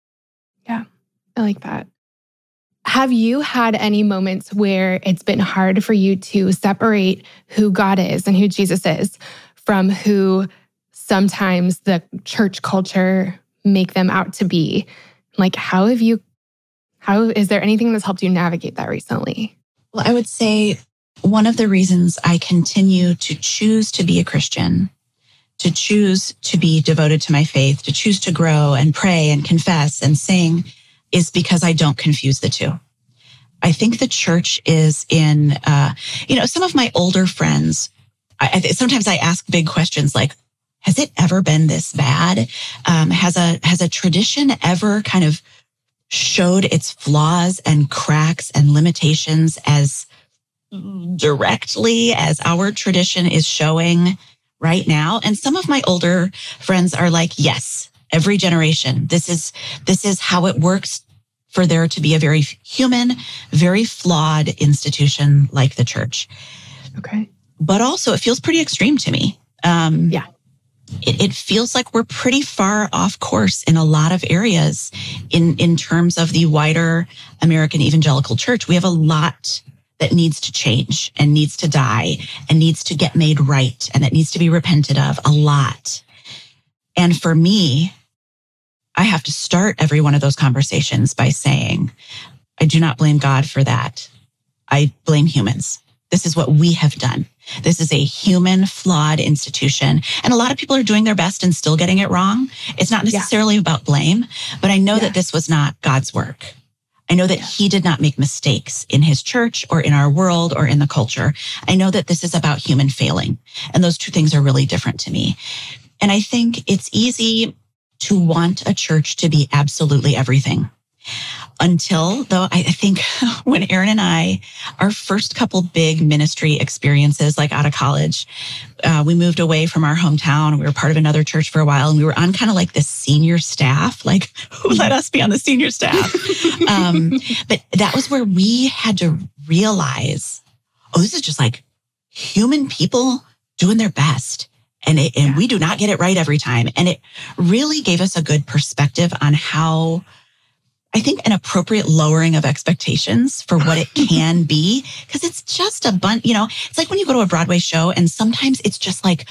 Yeah, I like that. Have you had any moments where it's been hard for you to separate who God is and who Jesus is from who sometimes the church culture make them out to be? Like, how have you, how, is there anything that's helped you navigate that recently? Well, I would say one of the reasons I continue to choose to be a Christian, to choose to be devoted to my faith, to choose to grow and pray and confess and sing is because I don't confuse the two. I think the church is in, uh, you know, some of my older friends, I, I, sometimes I ask big questions like, has it ever been this bad? Um, has a has a tradition ever kind of showed its flaws and cracks and limitations as directly as our tradition is showing right now? And some of my older friends are like, yes, every generation, this is this is how it works for there to be a very human, very flawed institution like the church. Okay. But also it feels pretty extreme to me. Um, yeah. It, it feels like we're pretty far off course in a lot of areas in, in terms of the wider American evangelical church. We have a lot that needs to change and needs to die and needs to get made right and that needs to be repented of, a lot. And for me, I have to start every one of those conversations by saying, I do not blame God for that. I blame humans. This is what we have done. This is a human, flawed institution. And a lot of people are doing their best and still getting it wrong. It's not necessarily yeah. about blame, but I know yeah. that this was not God's work. I know that yeah. he did not make mistakes in his church or in our world or in the culture. I know that this is about human failing. And those two things are really different to me. And I think it's easy to want a church to be absolutely everything. Until, though, I think when Aaron and I, our first couple big ministry experiences, like out of college, uh, we moved away from our hometown. We were part of another church for a while, and we were on kind of like this senior staff. Like, who let us be on the senior staff? um, but that was where we had to realize, oh, this is just like human people doing their best. And it, and Yeah. we do not get it right every time. And it really gave us a good perspective on how, I think, an appropriate lowering of expectations for what it can be. Because it's just a bunch, you know, it's like when you go to a Broadway show and sometimes it's just like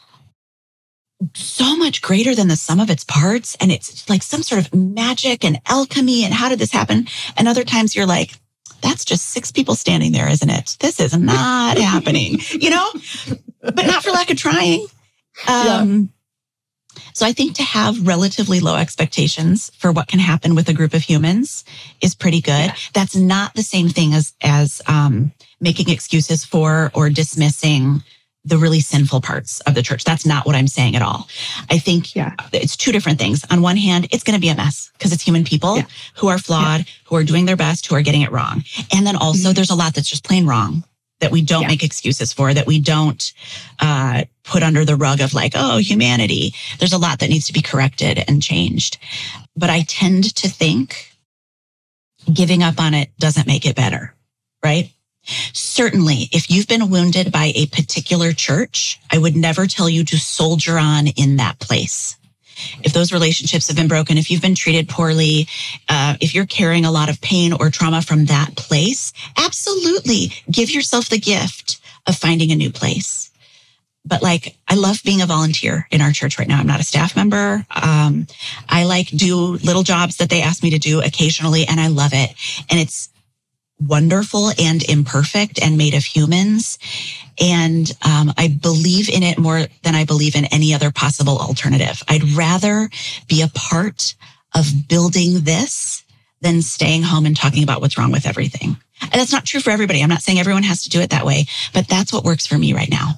so much greater than the sum of its parts. And it's like some sort of magic and alchemy. And how did this happen? And other times you're like, that's just six people standing there, isn't it? This is not happening, you know, but not for lack of trying. Um, yeah. So I think to have relatively low expectations for what can happen with a group of humans is pretty good. Yeah. That's not the same thing as, as um, making excuses for or dismissing the really sinful parts of the church. That's not what I'm saying at all. I think yeah. it's two different things. On one hand, it's going to be a mess because it's human people yeah. who are flawed, yeah. who are doing their best, who are getting it wrong. And then also mm-hmm. there's a lot that's just plain wrong that we don't yeah. make excuses for, that we don't uh, put under the rug of like, oh, humanity. There's a lot that needs to be corrected and changed. But I tend to think giving up on it doesn't make it better, right? Certainly, if you've been wounded by a particular church, I would never tell you to soldier on in that place. If those relationships have been broken, if you've been treated poorly, uh, if you're carrying a lot of pain or trauma from that place, absolutely give yourself the gift of finding a new place. But like, I love being a volunteer in our church right now. I'm not a staff member. Um, I like do little jobs that they ask me to do occasionally, and I love it. And it's wonderful and imperfect and made of humans. And um, I believe in it more than I believe in any other possible alternative. I'd rather be a part of building this than staying home and talking about what's wrong with everything. And that's not true for everybody. I'm not saying everyone has to do it that way, but that's what works for me right now.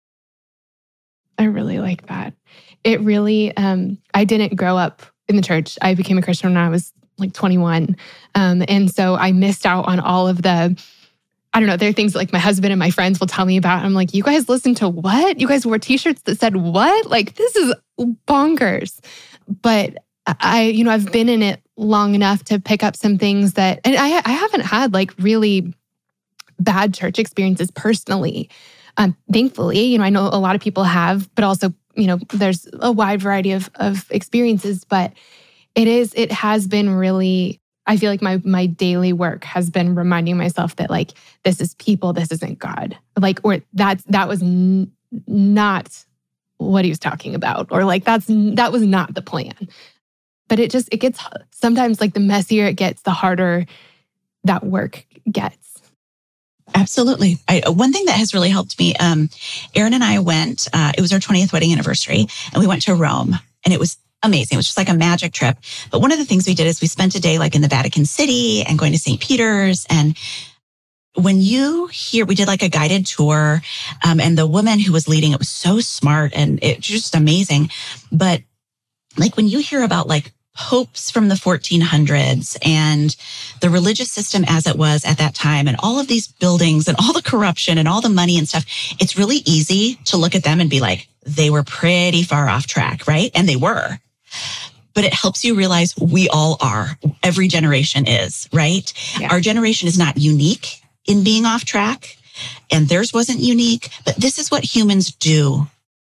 I really like that. It really, um, I didn't grow up in the church. I became a Christian when I was like twenty-one. Um, and so I missed out on all of the, I don't know, there are things like my husband and my friends will tell me about. I'm like, you guys listen to what? You guys wore t-shirts that said what? Like, this is bonkers. But I, you know, I've been in it long enough to pick up some things that, and I, I haven't had like really bad church experiences personally. Um, thankfully, you know, I know a lot of people have, but also, you know, there's a wide variety of, of experiences, but It is, it has been really, I feel like my my daily work has been reminding myself that like, this is people, this isn't God. Like, or that's, that was n- not what he was talking about. Or like, that's, that was not the plan. But it just, it gets, sometimes like the messier it gets, the harder that work gets. Absolutely. I, one thing that has really helped me, um, Aaron and I went, uh, it was our twentieth wedding anniversary, and we went to Rome, and it was amazing. It was just like a magic trip. But one of the things we did is we spent a day like in the Vatican City and going to Saint Peter's. And when you hear, we did like a guided tour, um, and the woman who was leading it was so smart and it was just amazing. But like when you hear about like popes from the fourteen hundreds and the religious system as it was at that time and all of these buildings and all the corruption and all the money and stuff, it's really easy to look at them and be like, they were pretty far off track, right? And they were. But it helps you realize we all are. Every generation is, right? Yeah. Our generation is not unique in being off track, and theirs wasn't unique, but this is what humans do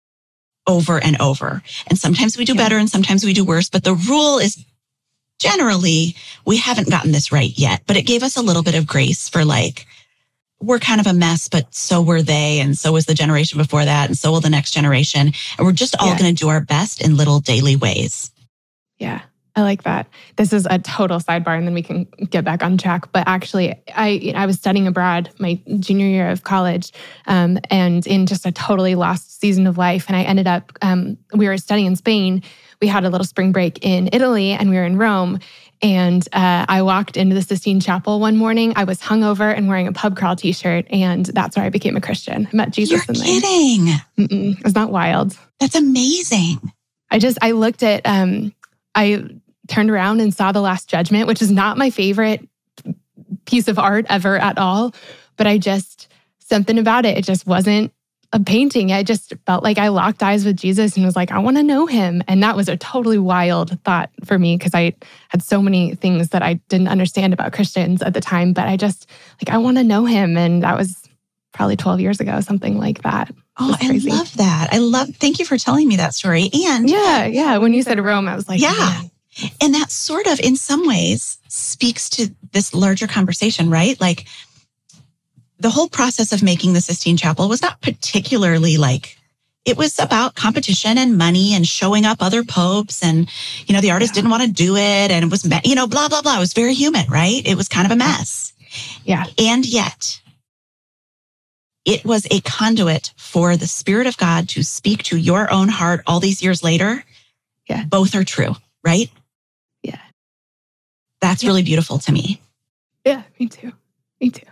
over and over. And sometimes we do yeah. better and sometimes we do worse, but the rule is generally we haven't gotten this right yet, but it gave us a little bit of grace for like, we're kind of a mess, but so were they. And so was the generation before that. And so will the next generation. And we're just all yeah. going to do our best in little daily ways. Yeah, I like that. This is a total sidebar and then we can get back on track. But actually, I I was studying abroad my junior year of college um, and in just a totally lost season of life. And I ended up, um, we were studying in Spain. We had a little spring break in Italy and we were in Rome. And uh, I walked into the Sistine Chapel one morning. I was hungover and wearing a pub crawl t-shirt. And that's where I became a Christian. I met Jesus You're in there. kidding. Mm-mm, it's not wild. That's amazing. I just, I looked at, um, I turned around and saw The Last Judgment, which is not my favorite piece of art ever at all. But I just, something about it, it just wasn't a painting. I just felt like I locked eyes with Jesus and was like, I want to know him. And that was a totally wild thought for me because I had so many things that I didn't understand about Christians at the time. But I just, like, I want to know him. And that was probably twelve years ago, something like that. Oh, I love that. I love, thank you for telling me that story. And yeah, yeah. When you said Rome, I was like, yeah. Man. And that sort of, in some ways, speaks to this larger conversation, right? Like the whole process of making the Sistine Chapel was not particularly like, it was about competition and money and showing up other popes. And, you know, the artist yeah. didn't want to do it. And it was, you know, blah, blah, blah. It was very human, right? It was kind of a mess. Yeah. And yet it was a conduit for the Spirit of God to speak to your own heart all these years later. Yeah. Both are true, right? Yeah. That's yeah. really beautiful to me. Yeah, me too. Me too.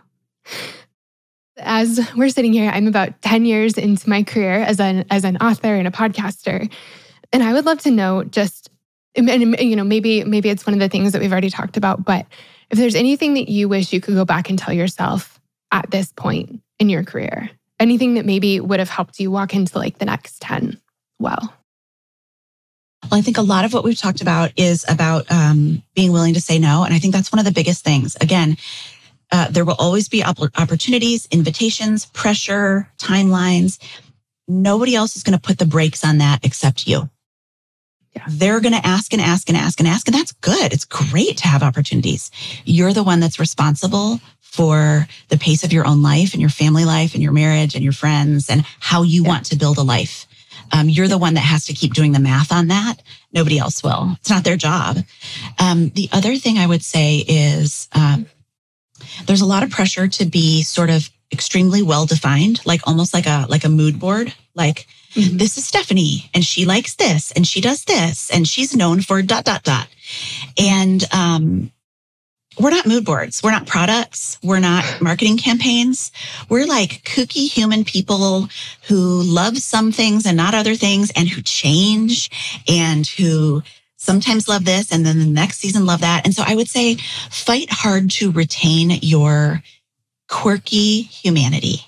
As we're sitting here, I'm about ten years into my career as an as an author and a podcaster. And I would love to know just, and, you know, maybe maybe it's one of the things that we've already talked about, but if there's anything that you wish you could go back and tell yourself at this point in your career, anything that maybe would have helped you walk into like the next ten well. Well, I think a lot of what we've talked about is about um, being willing to say no. And I think that's one of the biggest things. Again, uh, there will always be op- opportunities, invitations, pressure, timelines. Nobody else is going to put the brakes on that except you. Yeah. They're going to ask and ask and ask and ask. And that's good. It's great to have opportunities. You're the one that's responsible for the pace of your own life and your family life and your marriage and your friends and how you yeah. want to build a life. Um, you're the one that has to keep doing the math on that. Nobody else will. It's not their job. Um, the other thing I would say is um, there's a lot of pressure to be sort of extremely well-defined, like almost like a like a mood board. Like, mm-hmm. this is Stephanie, and she likes this, and she does this, and she's known for dot, dot, dot. And um, we're not mood boards. We're not products. We're not marketing campaigns. We're like kooky human people who love some things and not other things, and who change, and who sometimes love this and then the next season love that. And so I would say fight hard to retain your quirky humanity,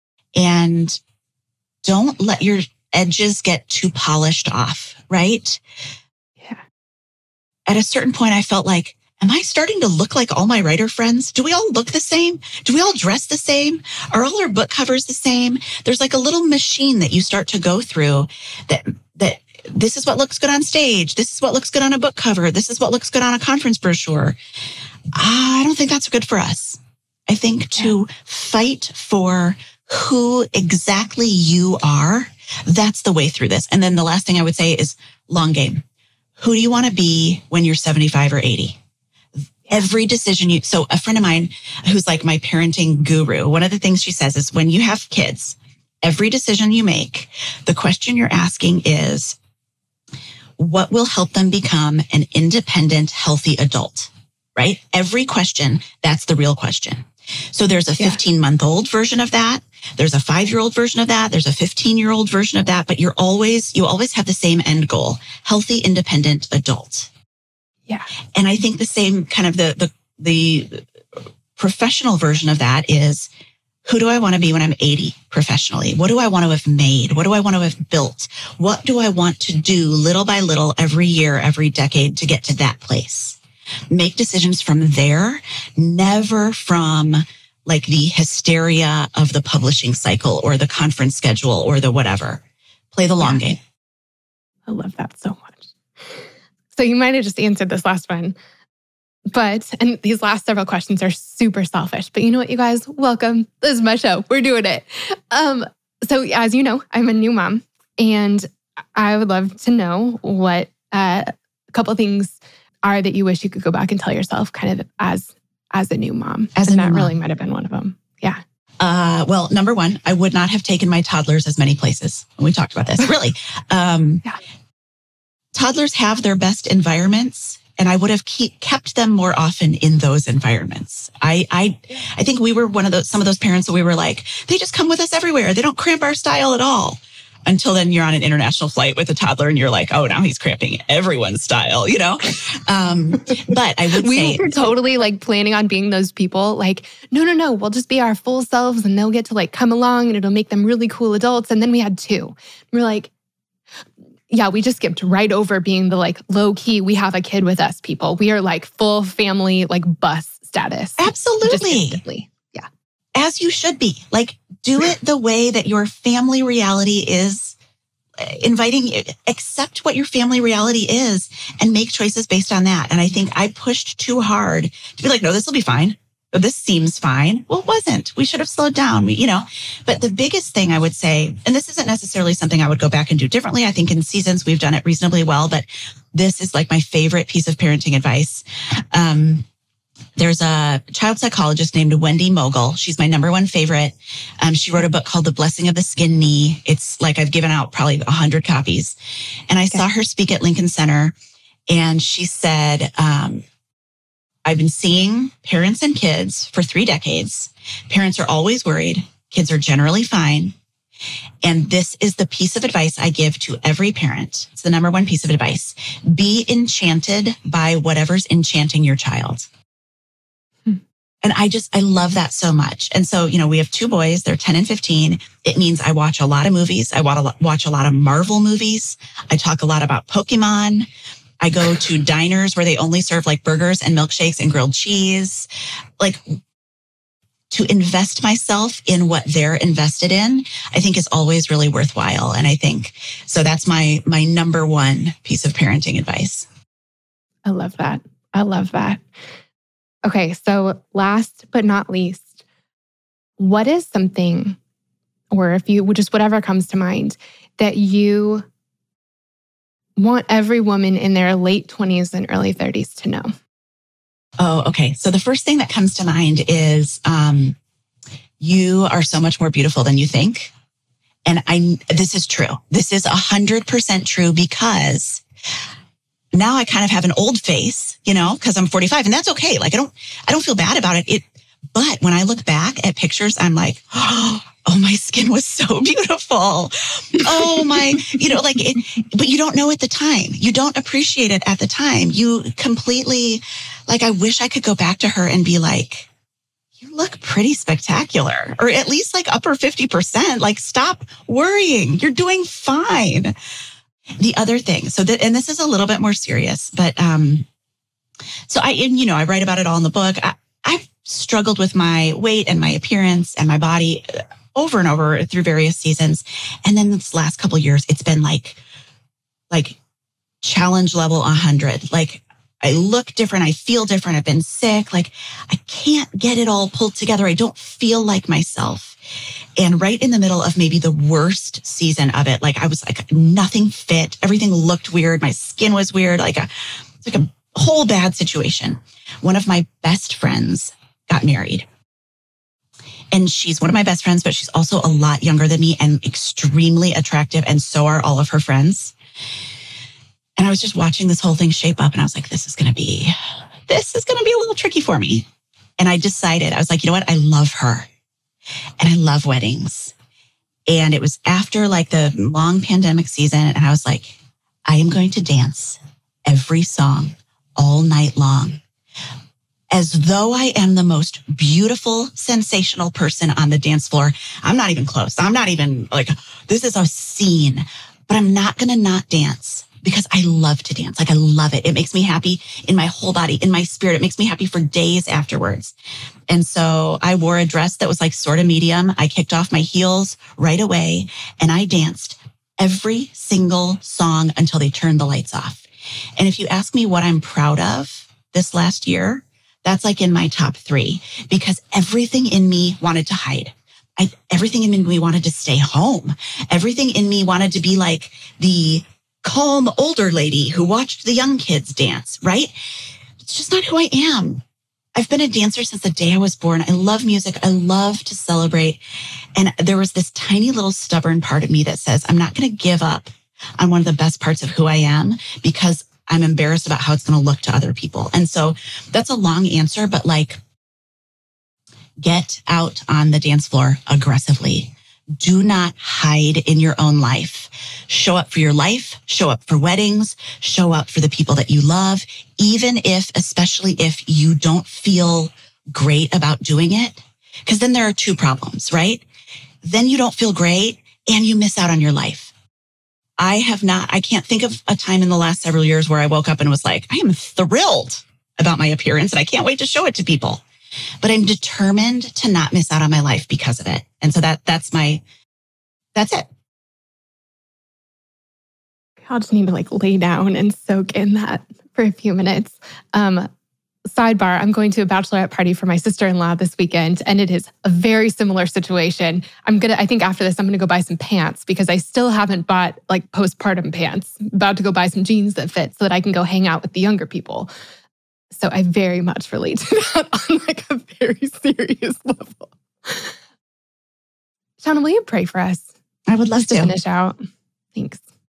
and don't let your edges get too polished off, right? Yeah. At a certain point, I felt like, am I starting to look like all my writer friends? Do we all look the same? Do we all dress the same? Are all our book covers the same? There's like a little machine that you start to go through that, that this is what looks good on stage. This is what looks good on a book cover. This is what looks good on a conference brochure. I don't think that's good for us. I think to fight for who exactly you are, that's the way through this. And then the last thing I would say is long game. Who do you want to be when you're seventy-five or eighty? Every decision you, so a friend of mine who's like my parenting guru, one of the things she says is when you have kids, every decision you make, the question you're asking is, what will help them become an independent, healthy adult, right? Every question, that's the real question. So there's a fifteen-month-old version of that. There's a five-year-old version of that. There's a fifteen-year-old version of that. But you're always, you always have the same end goal, healthy, independent adult. Yeah. And I think the same kind of the, the, the professional version of that is, who do I want to be when I'm eighty professionally? What do I want to have made? What do I want to have built? What do I want to do little by little every year, every decade to get to that place? Make decisions from there, never from like the hysteria of the publishing cycle or the conference schedule or the whatever. Play the long game. I love that so much. So you might have just answered this last one, but, and these last several questions are super selfish, but you know what, you guys, welcome. This is my show. We're doing it. Um, so as you know, I'm a new mom, and I would love to know what uh, a couple of things are that you wish you could go back and tell yourself kind of as, as a new mom. As and a that new really mom. might have been one of them. Yeah. Uh, well, number one, I would not have taken my toddlers as many places. We talked about this, really. Um, yeah. Toddlers have their best environments, and I would have keep, kept them more often in those environments. I, I, I think we were one of those, some of those parents that we were like, they just come with us everywhere. They don't cramp our style at all. Until then you're on an international flight with a toddler and you're like, oh, now he's cramping everyone's style, you know? Um, but I would we say- We were totally like planning on being those people like, no, no, no, we'll just be our full selves and they'll get to like come along and it'll make them really cool adults. And then we had two. We're like, yeah, we just skipped right over being the like low key, we have a kid with us people. We are like full family, like bus status. Absolutely. Yeah. As you should be. Like, do it the way that your family reality is inviting you. Accept what your family reality is and make choices based on that. And I think I pushed too hard to be like, no, this will be fine. Oh, this seems fine. Well, it wasn't. We should have slowed down, we, you know. But the biggest thing I would say, and this isn't necessarily something I would go back and do differently. I think in seasons we've done it reasonably well, but this is like my favorite piece of parenting advice. Um, there's a child psychologist named Wendy Mogul. She's my number one favorite. Um, she wrote a book called The Blessing of the Skin Knee. It's like I've given out probably a hundred copies. And I okay. saw her speak at Lincoln Center, and she said, um, I've been seeing parents and kids for three decades. Parents are always worried. Kids are generally fine. And this is the piece of advice I give to every parent. It's the number one piece of advice. Be enchanted by whatever's enchanting your child. Hmm. And I just, I love that so much. And so, you know, we have two boys. They're ten and fifteen. It means I watch a lot of movies. I watch a lot of Marvel movies. I talk a lot about Pokemon. I go to diners where they only serve like burgers and milkshakes and grilled cheese. Like, to invest myself in what they're invested in, I think is always really worthwhile. And I think, so that's my, my number one piece of parenting advice. I love that. I love that. Okay. So last but not least, what is something, or if you, just whatever comes to mind, that you want every woman in their late twenties and early thirties to know? Oh, okay. So the first thing that comes to mind is um, you are so much more beautiful than you think. And I, this is true. This is a hundred percent true, because now I kind of have an old face, you know, because I'm forty-five, and that's okay. Like I don't, I don't feel bad about it. It, but when I look back at pictures, I'm like, oh, oh, my skin was so beautiful. Oh my, you know, like it, but you don't know at the time. You don't appreciate it at the time. You completely, like, I wish I could go back to her and be like, you look pretty spectacular, or at least like upper fifty percent. Like, stop worrying. You're doing fine. The other thing, so that, and this is a little bit more serious, but, um, so I, and, you know, I write about it all in the book. I, I've struggled with my weight and my appearance and my body over and over through various seasons. And then this last couple of years, it's been like, like challenge level one hundred. Like I look different. I feel different. I've been sick. Like I can't get it all pulled together. I don't feel like myself. And right in the middle of maybe the worst season of it, like I was like nothing fit. Everything looked weird. My skin was weird. Like a, it's like a whole bad situation. One of my best friends got married. And she's one of my best friends, but she's also a lot younger than me and extremely attractive. And so are all of her friends. And I was just watching this whole thing shape up, and I was like, this is going to be, this is going to be a little tricky for me. And I decided, I was like, you know what? I love her and I love weddings. And it was after like the long pandemic season. And I was like, I am going to dance every song all night long, as though I am the most beautiful, sensational person on the dance floor. I'm not even close. I'm not even like, this is a scene, but I'm not going to not dance because I love to dance. Like I love it. It makes me happy in my whole body, in my spirit. It makes me happy for days afterwards. And so I wore a dress that was like sort of medium. I kicked off my heels right away and I danced every single song until they turned the lights off. And if you ask me what I'm proud of this last year, that's like in my top three, because everything in me wanted to hide. I, everything in me wanted to stay home. Everything in me wanted to be like the calm older lady who watched the young kids dance, right? It's just not who I am. I've been a dancer since the day I was born. I love music. I love to celebrate. And there was this tiny little stubborn part of me that says, I'm not going to give up on one of the best parts of who I am because I'm embarrassed about how it's going to look to other people. And so that's a long answer, but like, get out on the dance floor aggressively. Do not hide in your own life. Show up for your life, show up for weddings, show up for the people that you love, even if, especially if you don't feel great about doing it. Because then there are two problems, right? Then you don't feel great and you miss out on your life. I have not, I can't think of a time in the last several years where I woke up and was like, I am thrilled about my appearance and I can't wait to show it to people. but I'm determined to not miss out on my life because of it. And so that that's my, that's it. I'll just need to like lay down and soak in that for a few minutes. Um, sidebar, I'm going to a bachelorette party for my sister-in-law this weekend, and it is a very similar situation. I'm going to, I think after this, I'm going to go buy some pants because I still haven't bought like postpartum pants. I'm about to go buy some jeans that fit so that I can go hang out with the younger people. So I very much relate to that on like a very serious level. Shauna, will you pray for us? I would love Just to. to finish out. Thanks.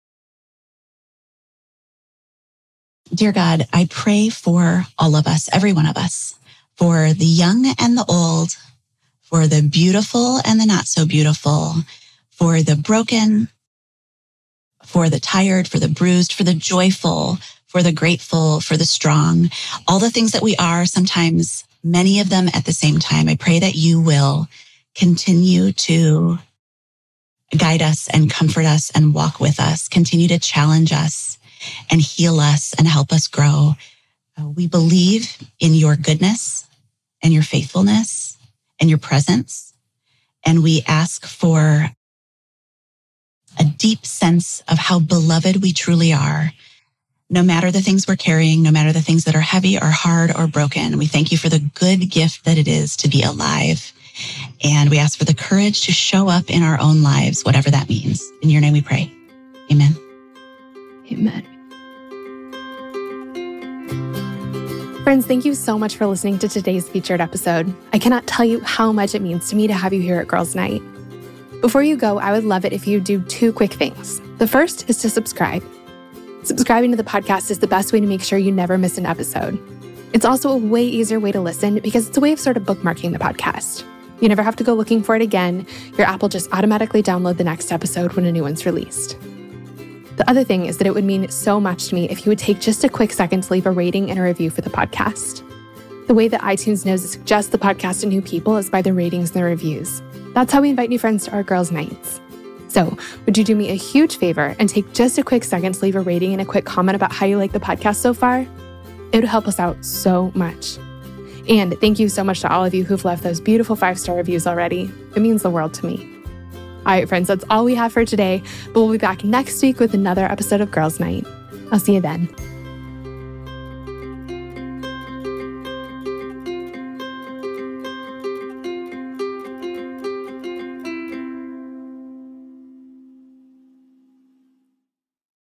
Dear God, I pray for all of us, every one of us, for the young and the old, for the beautiful and the not so beautiful, for the broken, for the tired, for the bruised, for the joyful, for the grateful, for the strong, all the things that we are, sometimes many of them at the same time. I pray that you will continue to guide us and comfort us and walk with us, continue to challenge us and heal us and help us grow. Uh, we believe in your goodness and your faithfulness and your presence. And we ask for a deep sense of how beloved we truly are, no matter the things we're carrying, no matter the things that are heavy or hard or broken. We thank you for the good gift that it is to be alive. And we ask for the courage to show up in our own lives, whatever that means. In your name we pray. Amen. Amen. Friends, thank you so much for listening to today's featured episode. I cannot tell you how much it means to me to have you here at Girls Night. Before you go, I would love it if you do two quick things. The first is to subscribe. Subscribing to the podcast is the best way to make sure you never miss an episode. It's also a way easier way to listen because it's a way of sort of bookmarking the podcast. You never have to go looking for it again. Your app will just automatically download the next episode when a new one's released. The other thing is that it would mean so much to me if you would take just a quick second to leave a rating and a review for the podcast. The way that iTunes knows to suggest the podcast to new people is by the ratings and the reviews. That's how we invite new friends to our Girls' Nights. So, would you do me a huge favor and take just a quick second to leave a rating and a quick comment about how you like the podcast so far? It would help us out so much. And thank you so much to all of you who've left those beautiful five-star reviews already. It means the world to me. All right, friends, that's all we have for today, but we'll be back next week with another episode of Girls Night. I'll see you then.